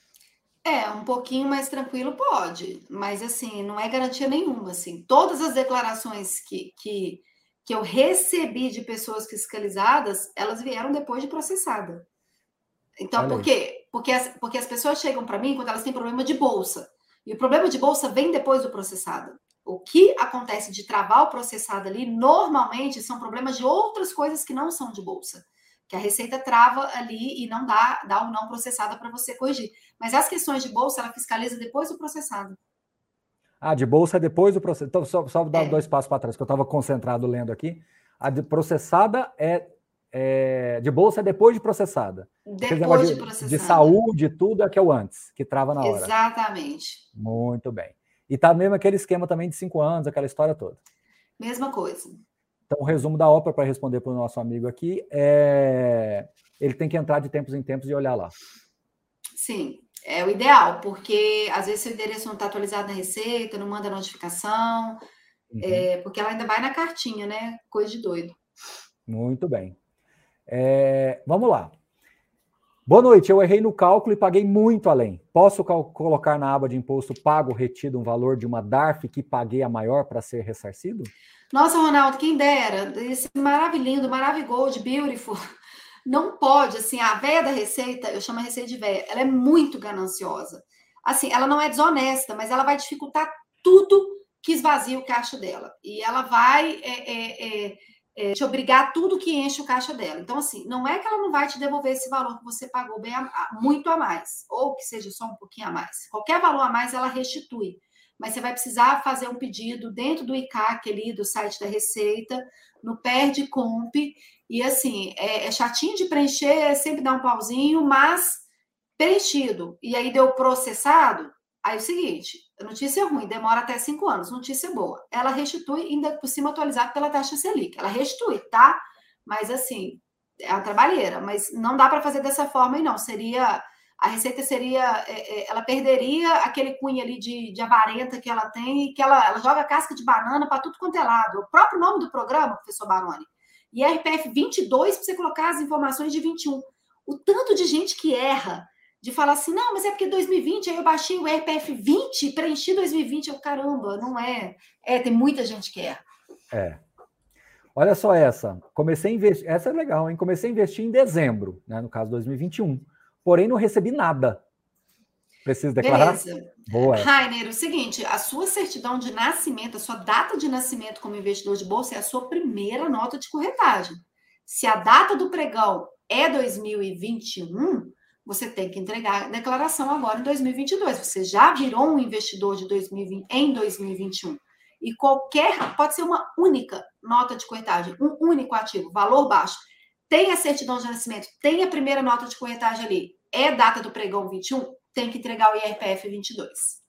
Speaker 3: É, um pouquinho mais tranquilo pode, mas assim, não é garantia nenhuma, assim. Todas as declarações que, que, que eu recebi de pessoas fiscalizadas, elas vieram depois de processada. Então, por quê? Porque as, porque as pessoas chegam para mim quando elas têm problema de bolsa. E o problema de bolsa vem depois do processado. O que acontece de travar o processado ali, normalmente, são problemas de outras coisas que não são de bolsa. Que a Receita trava ali e não dá, dá o não processada para você corrigir. Mas as questões de bolsa, ela fiscaliza depois do processado.
Speaker 2: Ah, de bolsa é depois do processado. Então, só, só dar é. dois passos para trás, que eu estava concentrado lendo aqui. A de processada é, é... De bolsa é depois de processada.
Speaker 3: Depois de,
Speaker 2: de
Speaker 3: processada.
Speaker 2: De saúde, tudo é que é o antes, que trava na hora.
Speaker 3: Exatamente.
Speaker 2: Muito bem. E tá mesmo aquele esquema também de cinco anos, aquela história toda.
Speaker 3: Mesma coisa.
Speaker 2: Então, o resumo da ópera, para responder para o nosso amigo aqui, é... ele tem que entrar de tempos em tempos e olhar lá.
Speaker 3: Sim, é o ideal, porque às vezes seu endereço não está atualizado na Receita, não manda notificação, uhum. é, porque ela ainda vai na cartinha, né? Coisa de doido.
Speaker 2: Muito bem. É... Vamos lá. Boa noite, eu errei no cálculo e paguei muito além. Posso colocar na aba de imposto pago retido um valor de uma D A R F que paguei a maior para ser ressarcido?
Speaker 3: Nossa, Ronaldo, quem dera, esse maravilhoso, maravigold, beautiful, não pode, assim, a véia da Receita, eu chamo a Receita de véia, ela é muito gananciosa. Assim, ela não é desonesta, mas ela vai dificultar tudo que esvazia o caixa dela. E ela vai é, é, é, é, te obrigar a tudo que enche o caixa dela. Então, assim, não é que ela não vai te devolver esse valor que você pagou bem a, a, muito a mais, ou que seja só um pouquinho a mais. Qualquer valor a mais, ela restitui. Mas você vai precisar fazer um pedido dentro do I C A C ali, do site da Receita, no Perde Comp, e assim, é, é chatinho de preencher, sempre dá um pauzinho, mas preenchido, e aí deu processado, aí é o seguinte, notícia ruim, demora até cinco anos, notícia boa, ela restitui, ainda por cima atualizado pela taxa Selic, ela restitui, tá? Mas assim, é uma trabalheira, mas não dá para fazer dessa forma aí não, seria... A Receita seria, ela perderia aquele cunho ali de, de avarenta que ela tem, e que ela, ela joga casca de banana para tudo quanto é lado. O próprio nome do programa, professor Baroni, I R P F vinte e dois, para você colocar as informações de vinte e um. O tanto de gente que erra, de falar assim, não, mas é porque dois mil e vinte, aí eu baixei o I R P F vinte e preenchi dois mil e vinte, eu, caramba, não é. É, tem muita gente que erra.
Speaker 2: É. Olha só essa, comecei a investir, essa é legal, hein? Comecei a investir em dezembro, né, no caso dois mil e vinte e um. Porém, não recebi nada. Preciso declarar?
Speaker 3: Beleza.
Speaker 2: Boa.
Speaker 3: Rainer, o seguinte, a sua certidão de nascimento, a sua data de nascimento como investidor de bolsa é a sua primeira nota de corretagem. Se a data do pregão é dois mil e vinte e um, você tem que entregar a declaração agora em dois mil e vinte e dois. Você já virou um investidor de dois mil e vinte, em dois mil e vinte e um. E qualquer, pode ser uma única nota de corretagem, um único ativo, valor baixo. Tem a certidão de nascimento, tem a primeira nota de corretagem ali, é data do pregão vinte e um, tem que entregar o I R P F vinte e dois.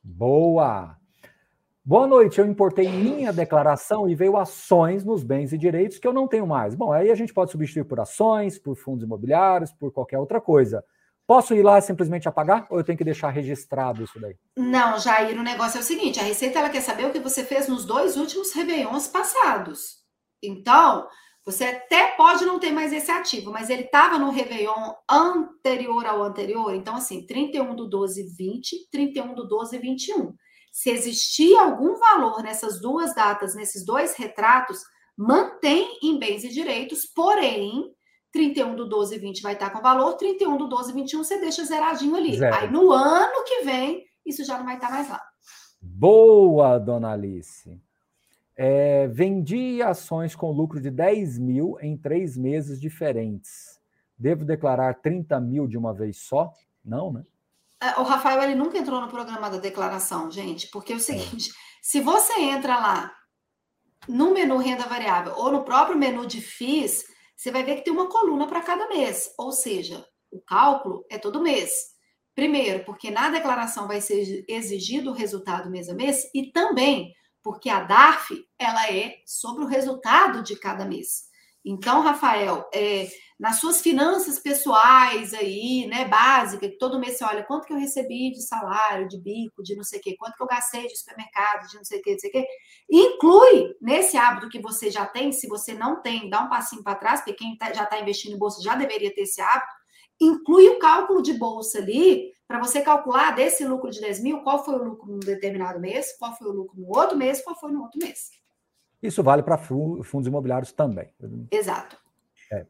Speaker 2: Boa! Boa noite, eu importei minha declaração e veio ações nos bens e direitos que eu não tenho mais. Bom, aí a gente pode substituir por ações, por fundos imobiliários, por qualquer outra coisa. Posso ir lá e simplesmente apagar ou eu tenho que deixar registrado isso daí?
Speaker 3: Não, Jair, o negócio é o seguinte, a Receita ela quer saber o que você fez nos dois últimos réveillons passados. Então, você até pode não ter mais esse ativo, mas ele estava no réveillon anterior ao anterior, então assim, trinta e um do doze, vinte, trinta e um do doze, vinte e um. Se existir algum valor nessas duas datas, nesses dois retratos, mantém em bens e direitos, porém, trinta e um do doze, vinte vai estar com valor, trinta e um do doze, vinte e um você deixa zeradinho ali. Zero. Aí no ano que vem, isso já não vai estar mais lá.
Speaker 2: Boa, dona Alice. É, vendi ações com lucro de dez mil em três meses diferentes. Devo declarar trinta mil de uma vez só? Não, né?
Speaker 3: O Rafael, ele nunca entrou no programa da declaração, gente, porque é o seguinte, é. se você entra lá no menu renda variável ou no próprio menu de F I I S, você vai ver que tem uma coluna para cada mês, ou seja, o cálculo é todo mês. Primeiro, porque na declaração vai ser exigido o resultado mês a mês e também porque a D A R F, ela é sobre o resultado de cada mês. Então, Rafael, é, nas suas finanças pessoais aí, né, básica, que todo mês você olha quanto que eu recebi de salário, de bico, de não sei o quê, quanto que eu gastei de supermercado, de não sei o quê, não sei o quê, inclui nesse hábito que você já tem, se você não tem, dá um passinho para trás, porque quem tá, já está investindo em bolsa já deveria ter esse hábito, inclui o cálculo de bolsa ali, para você calcular desse lucro de dez mil, qual foi o lucro num determinado mês, qual foi o lucro no outro mês, qual foi no outro mês.
Speaker 2: Isso vale para fundos imobiliários também.
Speaker 3: Exato.
Speaker 2: É.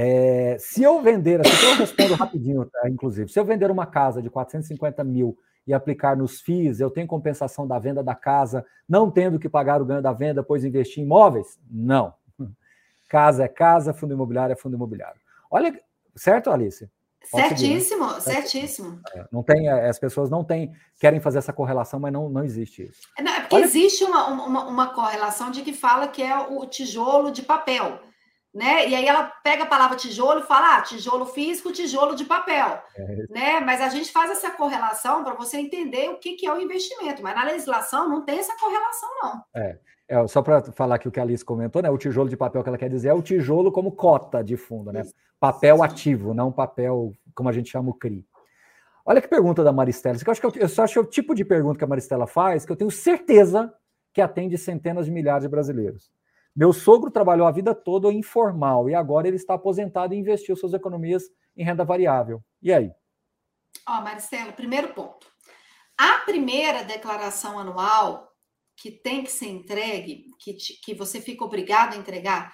Speaker 2: É, se eu vender, assim, eu respondo rapidinho, tá? Inclusive, se eu vender uma casa de quatrocentos e cinquenta mil e aplicar nos F I I S, eu tenho compensação da venda da casa, não tendo que pagar o ganho da venda, pois investir em imóveis? Não. Casa é casa, fundo imobiliário é fundo imobiliário. Olha, certo, Alice?
Speaker 3: Certíssimo, seguir, né? certíssimo.
Speaker 2: É, não tem, as pessoas não têm, querem fazer essa correlação, mas não, não existe isso.
Speaker 3: Não, é porque Olha... existe uma, uma, uma correlação de que fala que é o tijolo de papel, né? E aí ela pega a palavra tijolo e fala, ah, tijolo físico, tijolo de papel, é. né? Mas a gente faz essa correlação para você entender o que, que é o investimento, mas na legislação não tem essa correlação, não.
Speaker 2: É. É, só para falar aqui o que a Alice comentou, né? O tijolo de papel que ela quer dizer é o tijolo como cota de fundo, né? Papel ativo, não papel como a gente chama o C R I. Olha que pergunta da Maristela. Eu acho que eu, eu só acho que é o tipo de pergunta que a Maristela faz que eu tenho certeza que atende centenas de milhares de brasileiros. Meu sogro trabalhou a vida toda informal e agora ele está aposentado e investiu suas economias em renda variável. E aí?
Speaker 3: Ó, Maristela, primeiro ponto. A primeira declaração anual que tem que ser entregue, que, te, que você fica obrigado a entregar,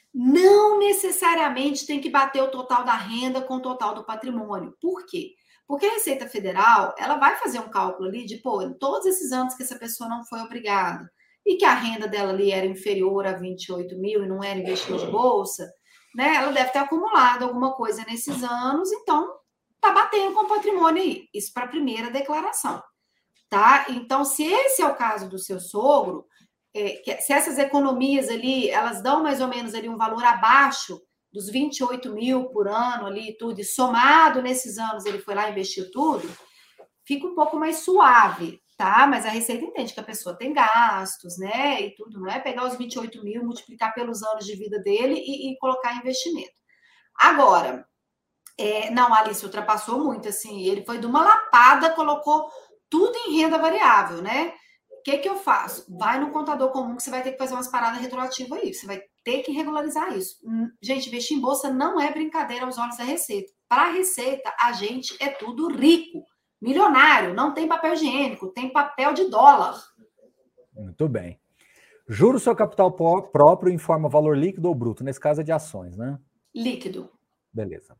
Speaker 3: não necessariamente tem que bater o total da renda com o total do patrimônio. Por quê? Porque a Receita Federal, ela vai fazer um cálculo ali de, pô, em todos esses anos que essa pessoa não foi obrigada e que a renda dela ali era inferior a vinte e oito mil e não era investidor de bolsa, né? Ela deve ter acumulado alguma coisa nesses anos, então tá batendo com o patrimônio aí. Isso para a primeira declaração. Tá? Então, se esse é o caso do seu sogro, é, que, se essas economias ali, elas dão mais ou menos ali um valor abaixo dos vinte e oito mil por ano ali e tudo, e somado nesses anos ele foi lá e investiu tudo, fica um pouco mais suave, tá? Mas a Receita entende que a pessoa tem gastos, né? E tudo, não é pegar os vinte e oito mil, multiplicar pelos anos de vida dele e, e colocar em investimento. Agora, é, não, Alice ultrapassou muito, assim, ele foi de uma lapada, colocou tudo em renda variável, né? O que que eu faço? Vai no contador comum que você vai ter que fazer umas paradas retroativas aí. Você vai ter que regularizar isso. Gente, investir em bolsa não é brincadeira aos olhos da Receita. Para a Receita, a gente é tudo rico, milionário. Não tem papel higiênico, tem papel de dólar.
Speaker 2: Muito bem. Juro seu capital próprio em forma valor líquido ou bruto? Nesse caso é de ações, né?
Speaker 3: Líquido.
Speaker 2: Beleza.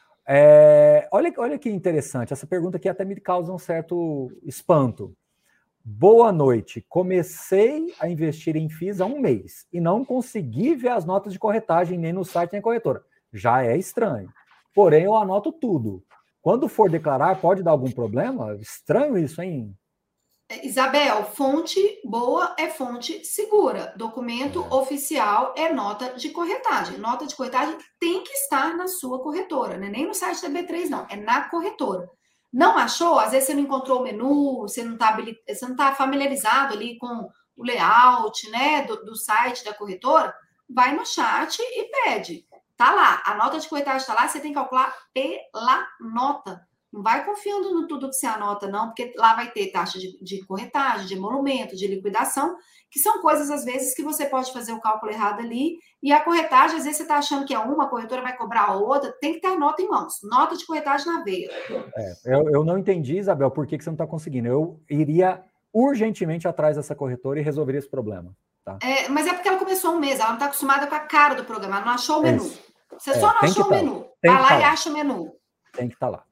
Speaker 2: É, olha, olha que interessante, essa pergunta aqui até me causa um certo espanto. Boa noite, comecei a investir em F I I S há um mês e não consegui ver as notas de corretagem nem no site nem na corretora. Já é estranho, porém eu anoto tudo. Quando for declarar, pode dar algum problema? Estranho isso, hein?
Speaker 3: Isabel, fonte boa é fonte segura. Documento é. oficial é nota de corretagem. Nota de corretagem tem que estar na sua corretora, né? Nem no site da B três, não. É na corretora. Não achou? Às vezes você não encontrou o menu, você não está você não tá familiarizado ali com o layout, né, do, do site da corretora, vai no chat e pede. Tá lá, a nota de corretagem está lá, você tem que calcular pela nota. Não vai confiando no tudo que você anota, não, porque lá vai ter taxa de, de corretagem, de emolumento, de liquidação, que são coisas, às vezes, que você pode fazer o cálculo errado ali, e a corretagem, às vezes, você está achando que é uma, a corretora vai cobrar a outra, tem que ter a nota em mãos. Nota de corretagem na veia.
Speaker 2: É, eu, eu não entendi, Isabel, por que, que você não está conseguindo. Eu iria urgentemente atrás dessa corretora e resolveria esse problema. Tá?
Speaker 3: É, mas é porque ela começou um mês, ela não está acostumada com a cara do programa, ela não achou o menu.
Speaker 2: Isso.
Speaker 3: Você só
Speaker 2: é,
Speaker 3: não achou o
Speaker 2: tá.
Speaker 3: menu.
Speaker 2: Tem
Speaker 3: vai lá
Speaker 2: tá
Speaker 3: e
Speaker 2: lá.
Speaker 3: acha o menu.
Speaker 2: Tem que estar tá lá.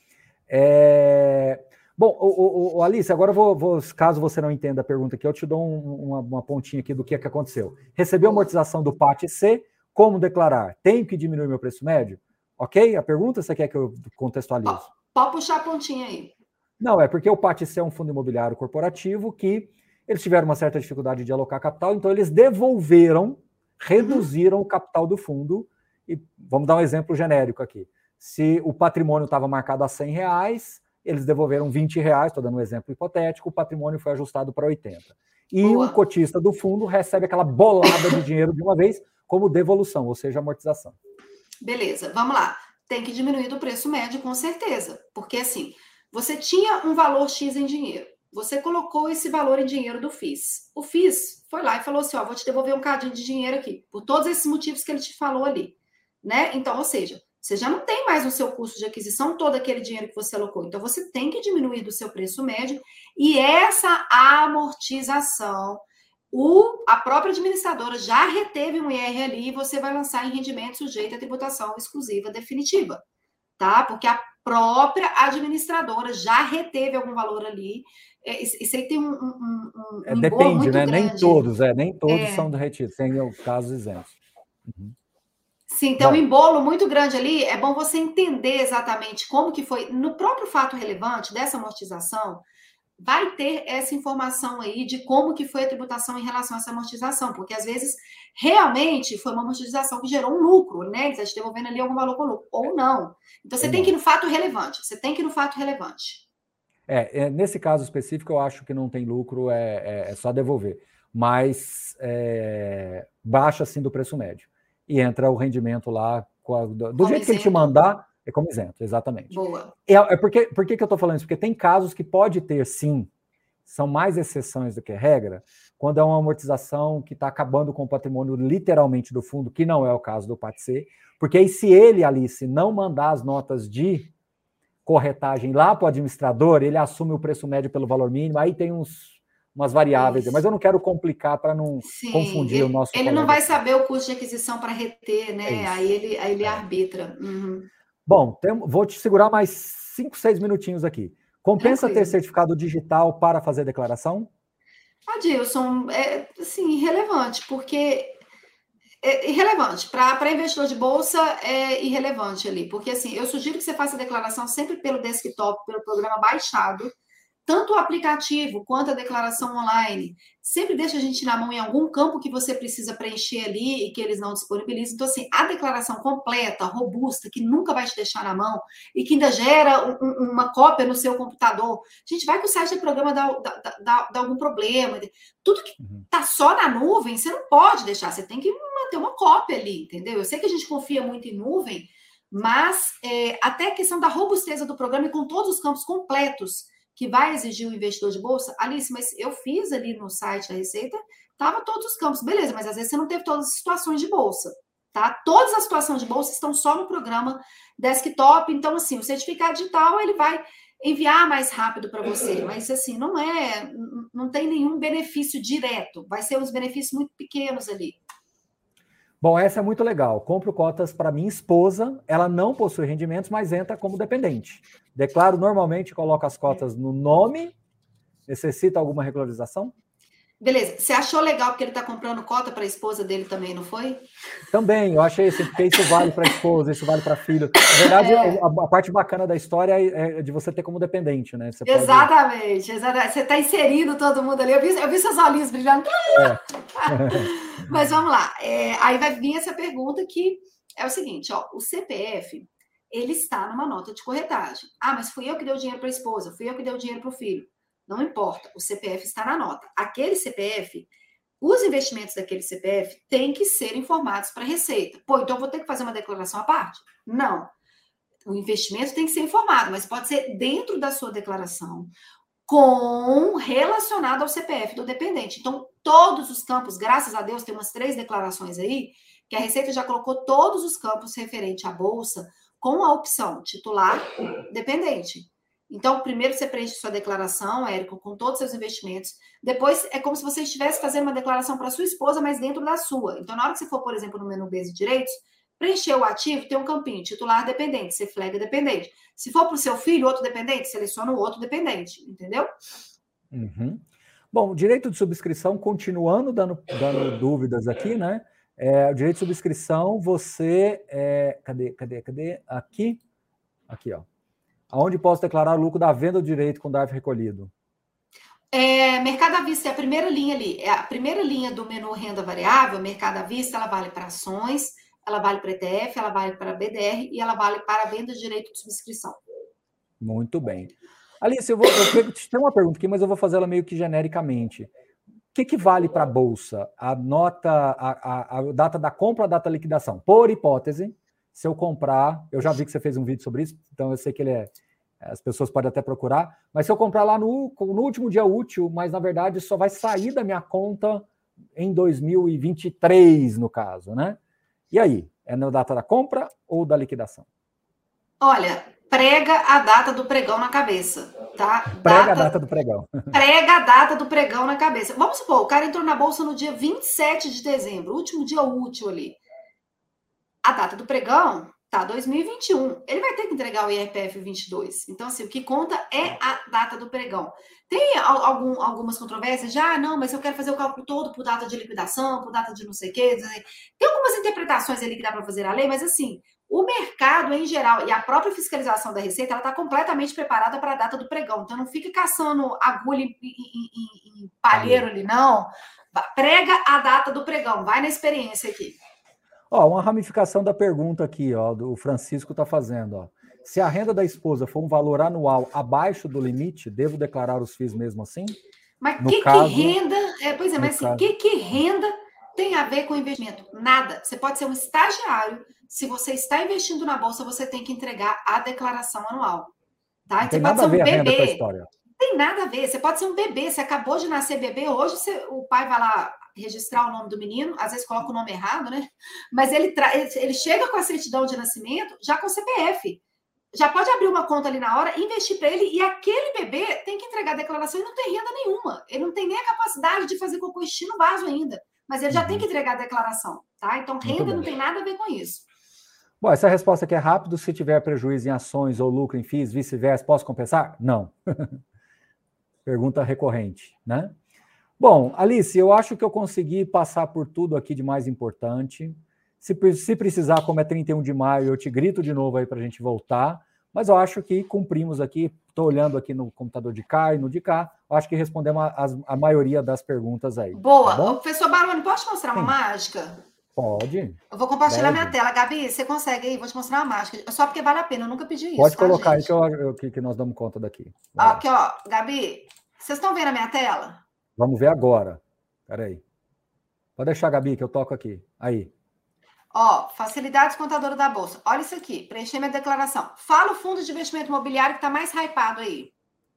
Speaker 2: É... Bom, o, o, o Alice, agora eu vou, vou, caso você não entenda a pergunta aqui, eu te dou um, uma, uma pontinha aqui do que, é que aconteceu. Recebeu amortização do P A T C, como declarar? Tenho que diminuir meu preço médio? Ok? A pergunta você quer que eu contextualize?
Speaker 3: Pode, pode puxar a pontinha aí.
Speaker 2: Não, é porque o P A T C é um fundo imobiliário corporativo que eles tiveram uma certa dificuldade de alocar capital, então eles devolveram, reduziram uhum. o capital do fundo. E vamos dar um exemplo genérico aqui. Se o patrimônio estava marcado a cem reais, eles devolveram vinte reais, estou dando um exemplo hipotético, o patrimônio foi ajustado para oitenta. E Boa. o cotista do fundo recebe aquela bolada de dinheiro de uma vez como devolução, ou seja, amortização.
Speaker 3: Beleza, vamos lá. Tem que diminuir do preço médio, com certeza. Porque assim, você tinha um valor X em dinheiro. Você colocou esse valor em dinheiro do F I S. O F I S foi lá e falou assim, ó, vou te devolver um cadinho de dinheiro aqui, por todos esses motivos que ele te falou ali. Né? Então, ou seja, você já não tem mais no seu custo de aquisição todo aquele dinheiro que você alocou. Então, você tem que diminuir do seu preço médio. E essa amortização, o, a própria administradora já reteve um I R ali e você vai lançar em rendimento sujeito à tributação exclusiva definitiva. Tá? Porque a própria administradora já reteve algum valor ali. Isso aí tem um, um, um
Speaker 2: é, depende,
Speaker 3: muito
Speaker 2: né?
Speaker 3: grande.
Speaker 2: Nem todos, é, nem todos
Speaker 3: é.
Speaker 2: são retidos. Tem casos isentos. Uhum.
Speaker 3: Sim, tem um embolo muito grande ali, é bom você entender exatamente como que foi. No próprio fato relevante dessa amortização, vai ter essa informação aí de como que foi a tributação em relação a essa amortização, porque às vezes realmente foi uma amortização que gerou um lucro, né? Ele está te devolvendo ali algum valor com lucro, ou não. Então você tem que ir no fato relevante, você tem que ir no fato relevante.
Speaker 2: É, é nesse caso específico eu acho que não tem lucro, é, é, é só devolver, mas é, baixa assim do preço médio. E entra o rendimento lá, do, do jeito isento. que ele te mandar, é como isento, exatamente.
Speaker 3: Boa.
Speaker 2: É, é porque, por que, que eu estou falando isso? Porque tem casos que pode ter, sim, são mais exceções do que regra, quando é uma amortização que está acabando com o patrimônio literalmente do fundo, que não é o caso do P A T C, porque aí se ele, Alice, não mandar as notas de corretagem lá para o administrador, ele assume o preço médio pelo valor mínimo, aí tem uns... umas variáveis, Isso. mas eu não quero complicar para não Sim, confundir
Speaker 3: ele,
Speaker 2: o nosso
Speaker 3: Ele
Speaker 2: colega.
Speaker 3: não vai saber o custo de aquisição para reter, né?
Speaker 2: É
Speaker 3: aí ele, aí ele
Speaker 2: é.
Speaker 3: arbitra. Uhum.
Speaker 2: Bom, tem, vou te segurar mais cinco, seis minutinhos aqui. Compensa
Speaker 3: Tranquilo.
Speaker 2: ter certificado digital para fazer declaração?
Speaker 3: Adilson, é assim, irrelevante, porque é irrelevante. Para investidor de bolsa é irrelevante ali, porque assim, eu sugiro que você faça a declaração sempre pelo desktop, pelo programa baixado. Tanto o aplicativo quanto a declaração online, sempre deixa a gente na mão em algum campo que você precisa preencher ali e que eles não disponibilizam. Então, assim, a declaração completa, robusta, que nunca vai te deixar na mão e que ainda gera um, uma cópia no seu computador. Gente, vai que o site do programa dá, dá, dá, dá algum problema. Tudo que está só na nuvem, você não pode deixar. Você tem que manter uma cópia ali, entendeu? Eu sei que a gente confia muito em nuvem, mas é, até a questão da robustez do programa e com todos os campos completos que vai exigir o investidor de bolsa, Alice, mas eu fiz ali no site da Receita, tava todos os campos, beleza, mas às vezes você não teve todas as situações de bolsa, tá? Todas as situações de bolsa estão só no programa desktop, então assim, o certificado digital, ele vai enviar mais rápido para você, mas assim, não é, não tem nenhum benefício direto, vai ser uns benefícios muito pequenos ali.
Speaker 2: Bom, essa é muito legal. Compro cotas para minha esposa, ela não possui rendimentos, mas entra como dependente. Declaro normalmente, coloco as cotas no nome. Necessita alguma regularização?
Speaker 3: Beleza. Você achou legal porque ele está comprando cota para a esposa dele também, não foi?
Speaker 2: Também, eu achei assim, porque isso vale para a esposa, isso vale para filho. Na verdade, é. a, a parte bacana da história é, é de você ter como dependente, né? Você
Speaker 3: exatamente, pode... exatamente. Você está inserindo todo mundo ali. Eu vi, eu vi seus olhinhos brilhando. É. Mas vamos lá. É, aí vai vir essa pergunta que é o seguinte, ó, o C P F, ele está numa nota de corretagem. Ah, mas fui eu que dei o dinheiro para a esposa, fui eu que dei o dinheiro para o filho. Não importa, o C P F está na nota. Aquele C P F, os investimentos daquele C P F têm que ser informados para a Receita. Pô, então eu vou ter que fazer uma declaração à parte? Não. O investimento tem que ser informado, mas pode ser dentro da sua declaração, com relacionado ao C P F do dependente. Então, todos os campos, graças a Deus, tem umas três declarações aí, que a Receita já colocou todos os campos referentes à Bolsa com a opção titular, dependente. Então, primeiro você preenche sua declaração, Érico, com todos os seus investimentos. Depois, é como se você estivesse fazendo uma declaração para sua esposa, mas dentro da sua. Então, na hora que você for, por exemplo, no menu B de direitos, preencher o ativo, tem um campinho, titular dependente, você flega dependente. Se for para o seu filho, outro dependente, seleciona o outro dependente, entendeu?
Speaker 2: Uhum. Bom, direito de subscrição, continuando dando, dando dúvidas aqui, né? É, o direito de subscrição, você... É, cadê, cadê, cadê? Aqui, aqui, ó. Aonde posso declarar o lucro da venda do direito com D A R F recolhido?
Speaker 3: É, mercado à vista é a primeira linha ali. É a primeira linha do menu renda variável, mercado à vista, ela vale para ações, ela vale para E T F, ela vale para B D R e ela vale para a venda de direito de subscrição.
Speaker 2: Muito bem. Alice, eu vou eu tem uma pergunta aqui, mas eu vou fazer ela meio que genericamente. O que, que vale para a Bolsa? A nota, a, a, a data da compra, a data da liquidação? Por hipótese, se eu comprar, eu já vi que você fez um vídeo sobre isso, então eu sei que ele é, as pessoas podem até procurar, mas se eu comprar lá no, no último dia útil, mas na verdade só vai sair da minha conta em dois mil e vinte e três, no caso, né? E aí, é na data da compra ou da liquidação?
Speaker 3: Olha, prega a data do pregão na cabeça, tá?
Speaker 2: Prega data, a data do pregão.
Speaker 3: Prega a data do pregão na cabeça. Vamos supor, o cara entrou na Bolsa no dia vinte e sete de dezembro, último dia útil ali. A data do pregão tá dois mil e vinte e um. Ele vai ter que entregar o I R P F vinte e dois. Então, assim, o que conta é a data do pregão. Tem algum, algumas controvérsias? Já, ah, não, mas eu quero fazer o cálculo todo por data de liquidação, por data de não sei o quê. Tem algumas interpretações ali que dá para fazer a lei, mas, assim, o mercado em geral e a própria fiscalização da Receita, ela está completamente preparada para a data do pregão. Então, não fica caçando agulha e, e, e, e palheiro ali, não. Prega a data do pregão. Vai na experiência aqui.
Speaker 2: Ó, uma ramificação da pergunta aqui, ó, do Francisco está fazendo, ó. Se a renda da esposa for um valor anual abaixo do limite, devo declarar os F I I S mesmo assim?
Speaker 3: Mas o que, caso, que renda... É, pois é, mas assim, o que, que renda tem a ver com investimento? Nada. Você pode ser um estagiário. Se você está investindo na Bolsa, você tem que entregar a declaração anual. Tá?
Speaker 2: Não tem nada a ver a renda com a história.
Speaker 3: Não tem nada a ver. Você pode ser um bebê. Você acabou de nascer bebê. Hoje você, o pai vai lá registrar o nome do menino, às vezes coloca o nome errado, né? Mas ele, tra... ele chega com a certidão de nascimento já com o C P F. Já pode abrir uma conta ali na hora, investir para ele, e aquele bebê tem que entregar a declaração e não tem renda nenhuma. Ele não tem nem a capacidade de fazer cocô e xixi no vaso ainda. Mas ele já uhum. tem que entregar a declaração, tá? Então, renda não tem nada a ver com isso.
Speaker 2: Bom, essa resposta aqui é rápida. Se tiver prejuízo em ações ou lucro em F I I S, vice-versa, posso compensar? Não. Pergunta recorrente, né? Bom, Alice, eu acho que eu consegui passar por tudo aqui de mais importante. Se, se precisar, como é trinta e um de maio, eu te grito de novo aí para a gente voltar. Mas eu acho que cumprimos aqui. Estou olhando aqui no computador de cá e no de cá. Eu acho que respondemos a, a, a maioria das perguntas aí.
Speaker 3: Boa. Tá, professor Baroni, posso te mostrar Sim. uma mágica?
Speaker 2: Pode.
Speaker 3: Eu vou compartilhar Deve. minha tela. Gabi, você consegue aí? Vou te mostrar uma mágica. Só porque vale a pena. Eu nunca pedi isso.
Speaker 2: Pode
Speaker 3: tá,
Speaker 2: colocar
Speaker 3: gente?
Speaker 2: aí que, eu, que, que nós damos conta daqui.
Speaker 3: Ó, aqui, ó. Gabi, vocês estão vendo a minha tela?
Speaker 2: Vamos ver agora. Espera aí. Pode deixar, Gabi, que eu toco aqui. Aí.
Speaker 3: Ó, facilidades contadora da Bolsa. Olha isso aqui. Preencher minha declaração. Fala o fundo de investimento imobiliário que está mais hypado aí.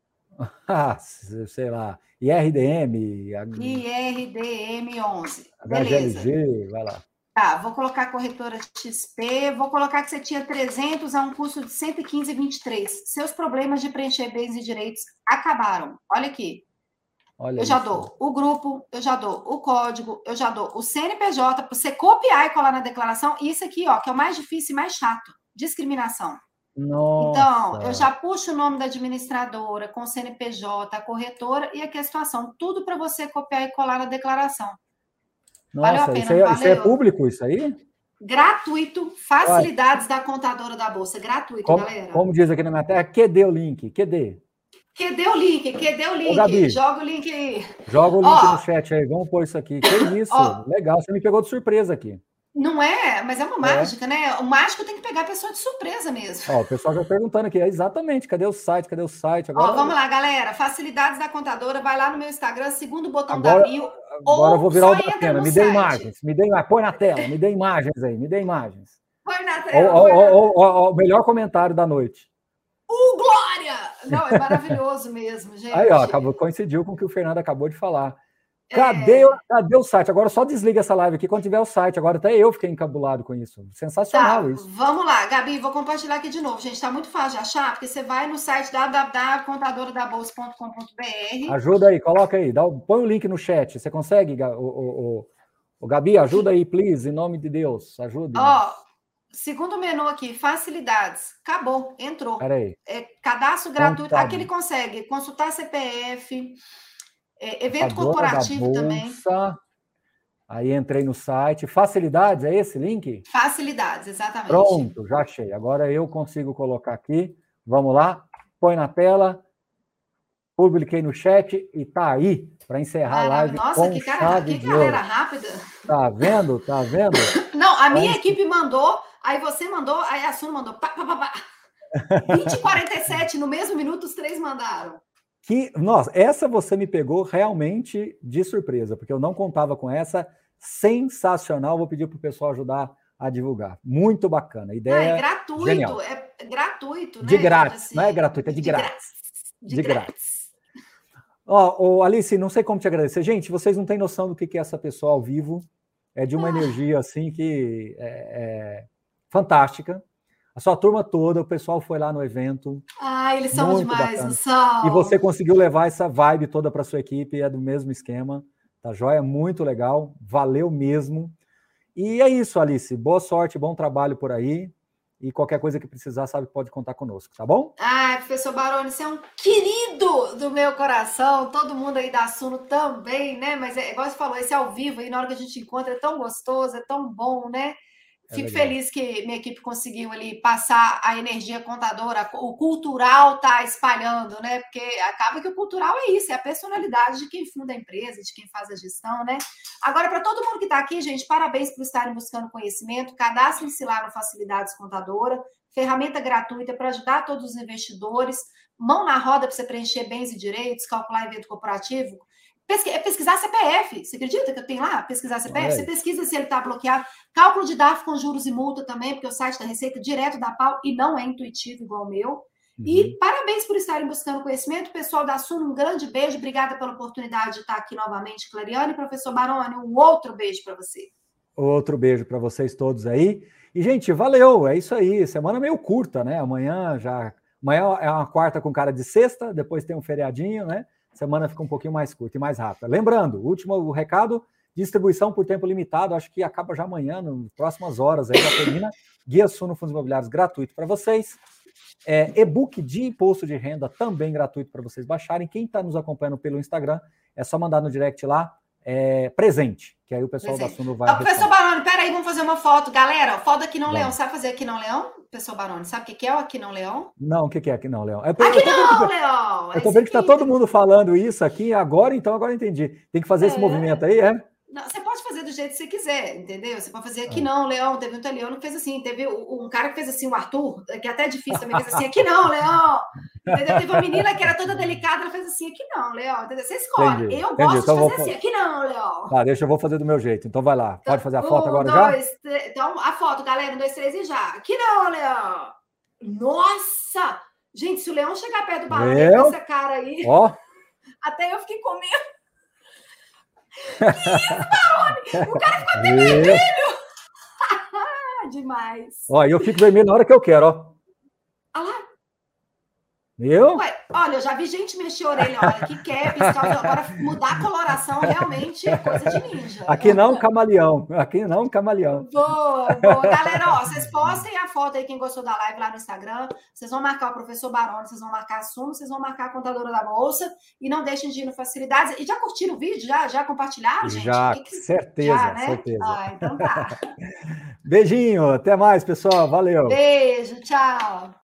Speaker 2: Ah, sei lá. I R D M.
Speaker 3: I R D M onze.
Speaker 2: H G L G, vai lá.
Speaker 3: Tá, vou colocar corretora X P. Vou colocar que você tinha trezentos a um custo de cento e quinze vírgula vinte e três. Seus problemas de preencher bens e direitos acabaram. Olha aqui. Olha eu já isso. dou o grupo, eu já dou o código, eu já dou o C N P J para você copiar e colar na declaração. E isso aqui, ó, que é o mais difícil e mais chato. Discriminação.
Speaker 2: Nossa.
Speaker 3: Então, eu já puxo o nome da administradora, com o C N P J, a corretora e aqui a situação. Tudo para você copiar e colar na declaração. Valeu a
Speaker 2: Nossa,
Speaker 3: pena,
Speaker 2: isso, aí,
Speaker 3: não valeu?
Speaker 2: isso aí é público, isso aí?
Speaker 3: Gratuito, facilidades da contadora da Bolsa. Gratuito,
Speaker 2: Como,
Speaker 3: galera.
Speaker 2: como diz aqui na minha terra, que dê o link, que dê.
Speaker 3: Que dê o link, que dê o link.
Speaker 2: Ô, Gabi,
Speaker 3: joga o link aí.
Speaker 2: Joga o link
Speaker 3: Ó,
Speaker 2: no chat aí, vamos pôr isso aqui. Que isso,
Speaker 3: ó,
Speaker 2: legal, você me pegou de surpresa aqui.
Speaker 3: Não é, mas é uma mágica, é. né? O mágico tem que pegar a pessoa de surpresa mesmo.
Speaker 2: Ó, o pessoal já perguntando aqui, é exatamente, cadê o site, cadê o site? Agora,
Speaker 3: ó, vamos lá, galera, facilidades da contadora, vai lá no meu Instagram, segundo botão
Speaker 2: agora,
Speaker 3: da bio,
Speaker 2: agora
Speaker 3: ou
Speaker 2: eu vou virar
Speaker 3: só
Speaker 2: o da
Speaker 3: entra
Speaker 2: pena,
Speaker 3: no
Speaker 2: me dê
Speaker 3: site.
Speaker 2: imagens, me dê imagens, põe na tela, me dê imagens aí, me dê imagens.
Speaker 3: Põe na tela.
Speaker 2: Ó, ó, ó, ó, o melhor comentário da noite.
Speaker 3: O Glória! Não, é maravilhoso mesmo, gente.
Speaker 2: Aí, ó, acabou, coincidiu com o que o Fernando acabou de falar. Cadê, é... cadê o site? Agora só desliga essa live aqui quando tiver o site. Agora até eu fiquei encabulado com isso. Sensacional
Speaker 3: tá,
Speaker 2: isso.
Speaker 3: Vamos lá, Gabi, vou compartilhar aqui de novo. Gente, está muito fácil de achar, porque você vai no site w w w ponto contadora da bolsa ponto com ponto b r.
Speaker 2: Ajuda aí, coloca aí. Dá, põe o link no chat. Você consegue, o, o, o, o Gabi? Ajuda aí, please, em nome de Deus. Ajude.
Speaker 3: Ó, segundo menu aqui, facilidades. Acabou, entrou.
Speaker 2: Peraí.
Speaker 3: É, cadastro gratuito. Aqui ele consegue consultar C P F... É, evento corporativo também.
Speaker 2: Aí entrei no site. Facilidades, é esse link?
Speaker 3: Facilidades, exatamente.
Speaker 2: Pronto, já achei. Agora eu consigo colocar aqui. Vamos lá. Põe na tela. Publiquei no chat e tá aí para encerrar a live.
Speaker 3: Nossa,
Speaker 2: com
Speaker 3: que, cara,
Speaker 2: chave
Speaker 3: que
Speaker 2: de
Speaker 3: galera
Speaker 2: ouro.
Speaker 3: rápida.
Speaker 2: Tá vendo? Tá vendo?
Speaker 3: Não, a minha Antes... equipe mandou, aí você mandou, aí a Suno mandou. Pá, pá, pá, pá. vinte e quarenta e sete, no mesmo minuto, os três mandaram.
Speaker 2: Que, nossa, essa você me pegou realmente de surpresa, porque eu não contava com essa. Sensacional, vou pedir para o pessoal ajudar a divulgar. Muito bacana, a ideia ah,
Speaker 3: é gratuito,
Speaker 2: genial.
Speaker 3: É gratuito, né?
Speaker 2: De grátis,
Speaker 3: assim,
Speaker 2: não é gratuito, é de,
Speaker 3: de
Speaker 2: grátis.
Speaker 3: grátis.
Speaker 2: De, de grátis. grátis. Ó, oh, Alice, não sei como te agradecer. Gente, vocês não têm noção do que é essa pessoa ao vivo. É de uma ah. energia, assim, que é, é fantástica. A sua turma toda, o pessoal foi lá no evento.
Speaker 3: Ah, eles são demais,
Speaker 2: bacana.
Speaker 3: não são?
Speaker 2: E você conseguiu levar essa vibe toda para sua equipe, é do mesmo esquema. Tá joia? Muito legal. Valeu mesmo. E é isso, Alice. Boa sorte, bom trabalho por aí. E qualquer coisa que precisar, sabe que pode contar conosco, tá bom?
Speaker 3: Ah, professor Baroni, você é um querido do meu coração. Todo mundo aí da Suno também, né? Mas é igual você falou, esse ao vivo aí, na hora que a gente encontra, é tão gostoso, é tão bom, né? Fico é feliz que minha equipe conseguiu ali passar a energia contadora, o cultural tá espalhando, né? Porque acaba que o cultural é isso, é a personalidade de quem funda a empresa, de quem faz a gestão, né? Agora, para todo mundo que está aqui, gente, parabéns por estarem buscando conhecimento, cadastrem-se lá no Facilidades Contadora, ferramenta gratuita para ajudar todos os investidores, mão na roda para você preencher bens e direitos, calcular evento corporativo. Pesquisar C P F, você acredita que eu tenho lá? Pesquisar C P F, é. Você pesquisa se ele está bloqueado. Cálculo de D A F com juros e multa também, porque o site da Receita é direto da pau e não é intuitivo igual o meu. Uhum. E parabéns por estarem buscando conhecimento. Pessoal da Suno, um grande beijo. Obrigada pela oportunidade de estar aqui novamente, Clariane. E professor Baroni, um outro beijo para você.
Speaker 2: Outro beijo para vocês todos aí. E, gente, valeu. É isso aí. Semana meio curta, né? Amanhã já... Amanhã é uma quarta com cara de sexta, depois tem um feriadinho, né? Semana fica um pouquinho mais curta e mais rápida. Lembrando, último recado, distribuição por tempo limitado, acho que acaba já amanhã, nas próximas horas, aí já termina. Guia Suno Fundos Imobiliários gratuito para vocês. É, e-book de imposto de renda também gratuito para vocês baixarem. Quem está nos acompanhando pelo Instagram, é só mandar no direct lá, é, presente, que aí o pessoal presente. Da Suno vai...
Speaker 3: Ó, professor Baroni, peraí, vamos fazer uma foto. Galera, foto aqui não Leão. Sabe fazer aqui não Leão? Professor Baroni, sabe o que é o Aqui Não Leão?
Speaker 2: Não, o que é Aqui Não Leão? É,
Speaker 3: aqui não, que, Leão!
Speaker 2: Eu tô vendo que está todo mundo falando isso aqui agora, então agora eu entendi. Tem que fazer é. esse movimento aí, é?
Speaker 3: Não, você pode fazer do jeito que você quiser, entendeu? Você pode fazer aqui é. Não, Leão. Teve um Leão que fez assim, teve um cara que fez assim, o Arthur, que é até difícil também, fez assim, aqui não, Leão! Entendeu? Teve uma menina que era toda delicada, ela fez assim, aqui não, Leão. Entendeu? Você escolhe.
Speaker 2: Entendi.
Speaker 3: Eu
Speaker 2: Entendi.
Speaker 3: gosto
Speaker 2: então
Speaker 3: de fazer
Speaker 2: vou...
Speaker 3: assim, aqui não, Leão.
Speaker 2: Tá, deixa eu vou fazer do meu jeito. Então vai lá.
Speaker 3: Então,
Speaker 2: pode fazer a foto
Speaker 3: um,
Speaker 2: agora
Speaker 3: dois,
Speaker 2: já?
Speaker 3: Três. Então, a foto, galera. Um, dois, três e já. Aqui não, Leão! Nossa! Gente, se o Leão chegar perto do Baroni com essa cara aí,
Speaker 2: ó.
Speaker 3: Até eu fiquei com medo. Que isso, Baroni? O cara ficou até vermelho! Demais.
Speaker 2: Ó, eu fico vermelho na hora que eu quero, ó.
Speaker 3: Olha lá.
Speaker 2: Viu?
Speaker 3: Ué, olha, eu já vi gente mexer a orelha, olha, que quer piscar, agora mudar a coloração realmente é coisa de ninja.
Speaker 2: Aqui não, camaleão. Aqui não, camaleão.
Speaker 3: Boa, boa. Galera, ó, vocês postem a foto aí, quem gostou da live lá no Instagram. Vocês vão marcar o professor Baroni, vocês vão marcar a Suno, vocês vão marcar a contadora da Bolsa. E não deixem de ir no Facilidades. E já curtiram o vídeo? Já, já compartilharam, gente?
Speaker 2: Já,
Speaker 3: que que...
Speaker 2: certeza,
Speaker 3: já, né?
Speaker 2: certeza.
Speaker 3: Ah, então tá.
Speaker 2: Beijinho, até mais, pessoal. Valeu.
Speaker 3: Beijo, tchau.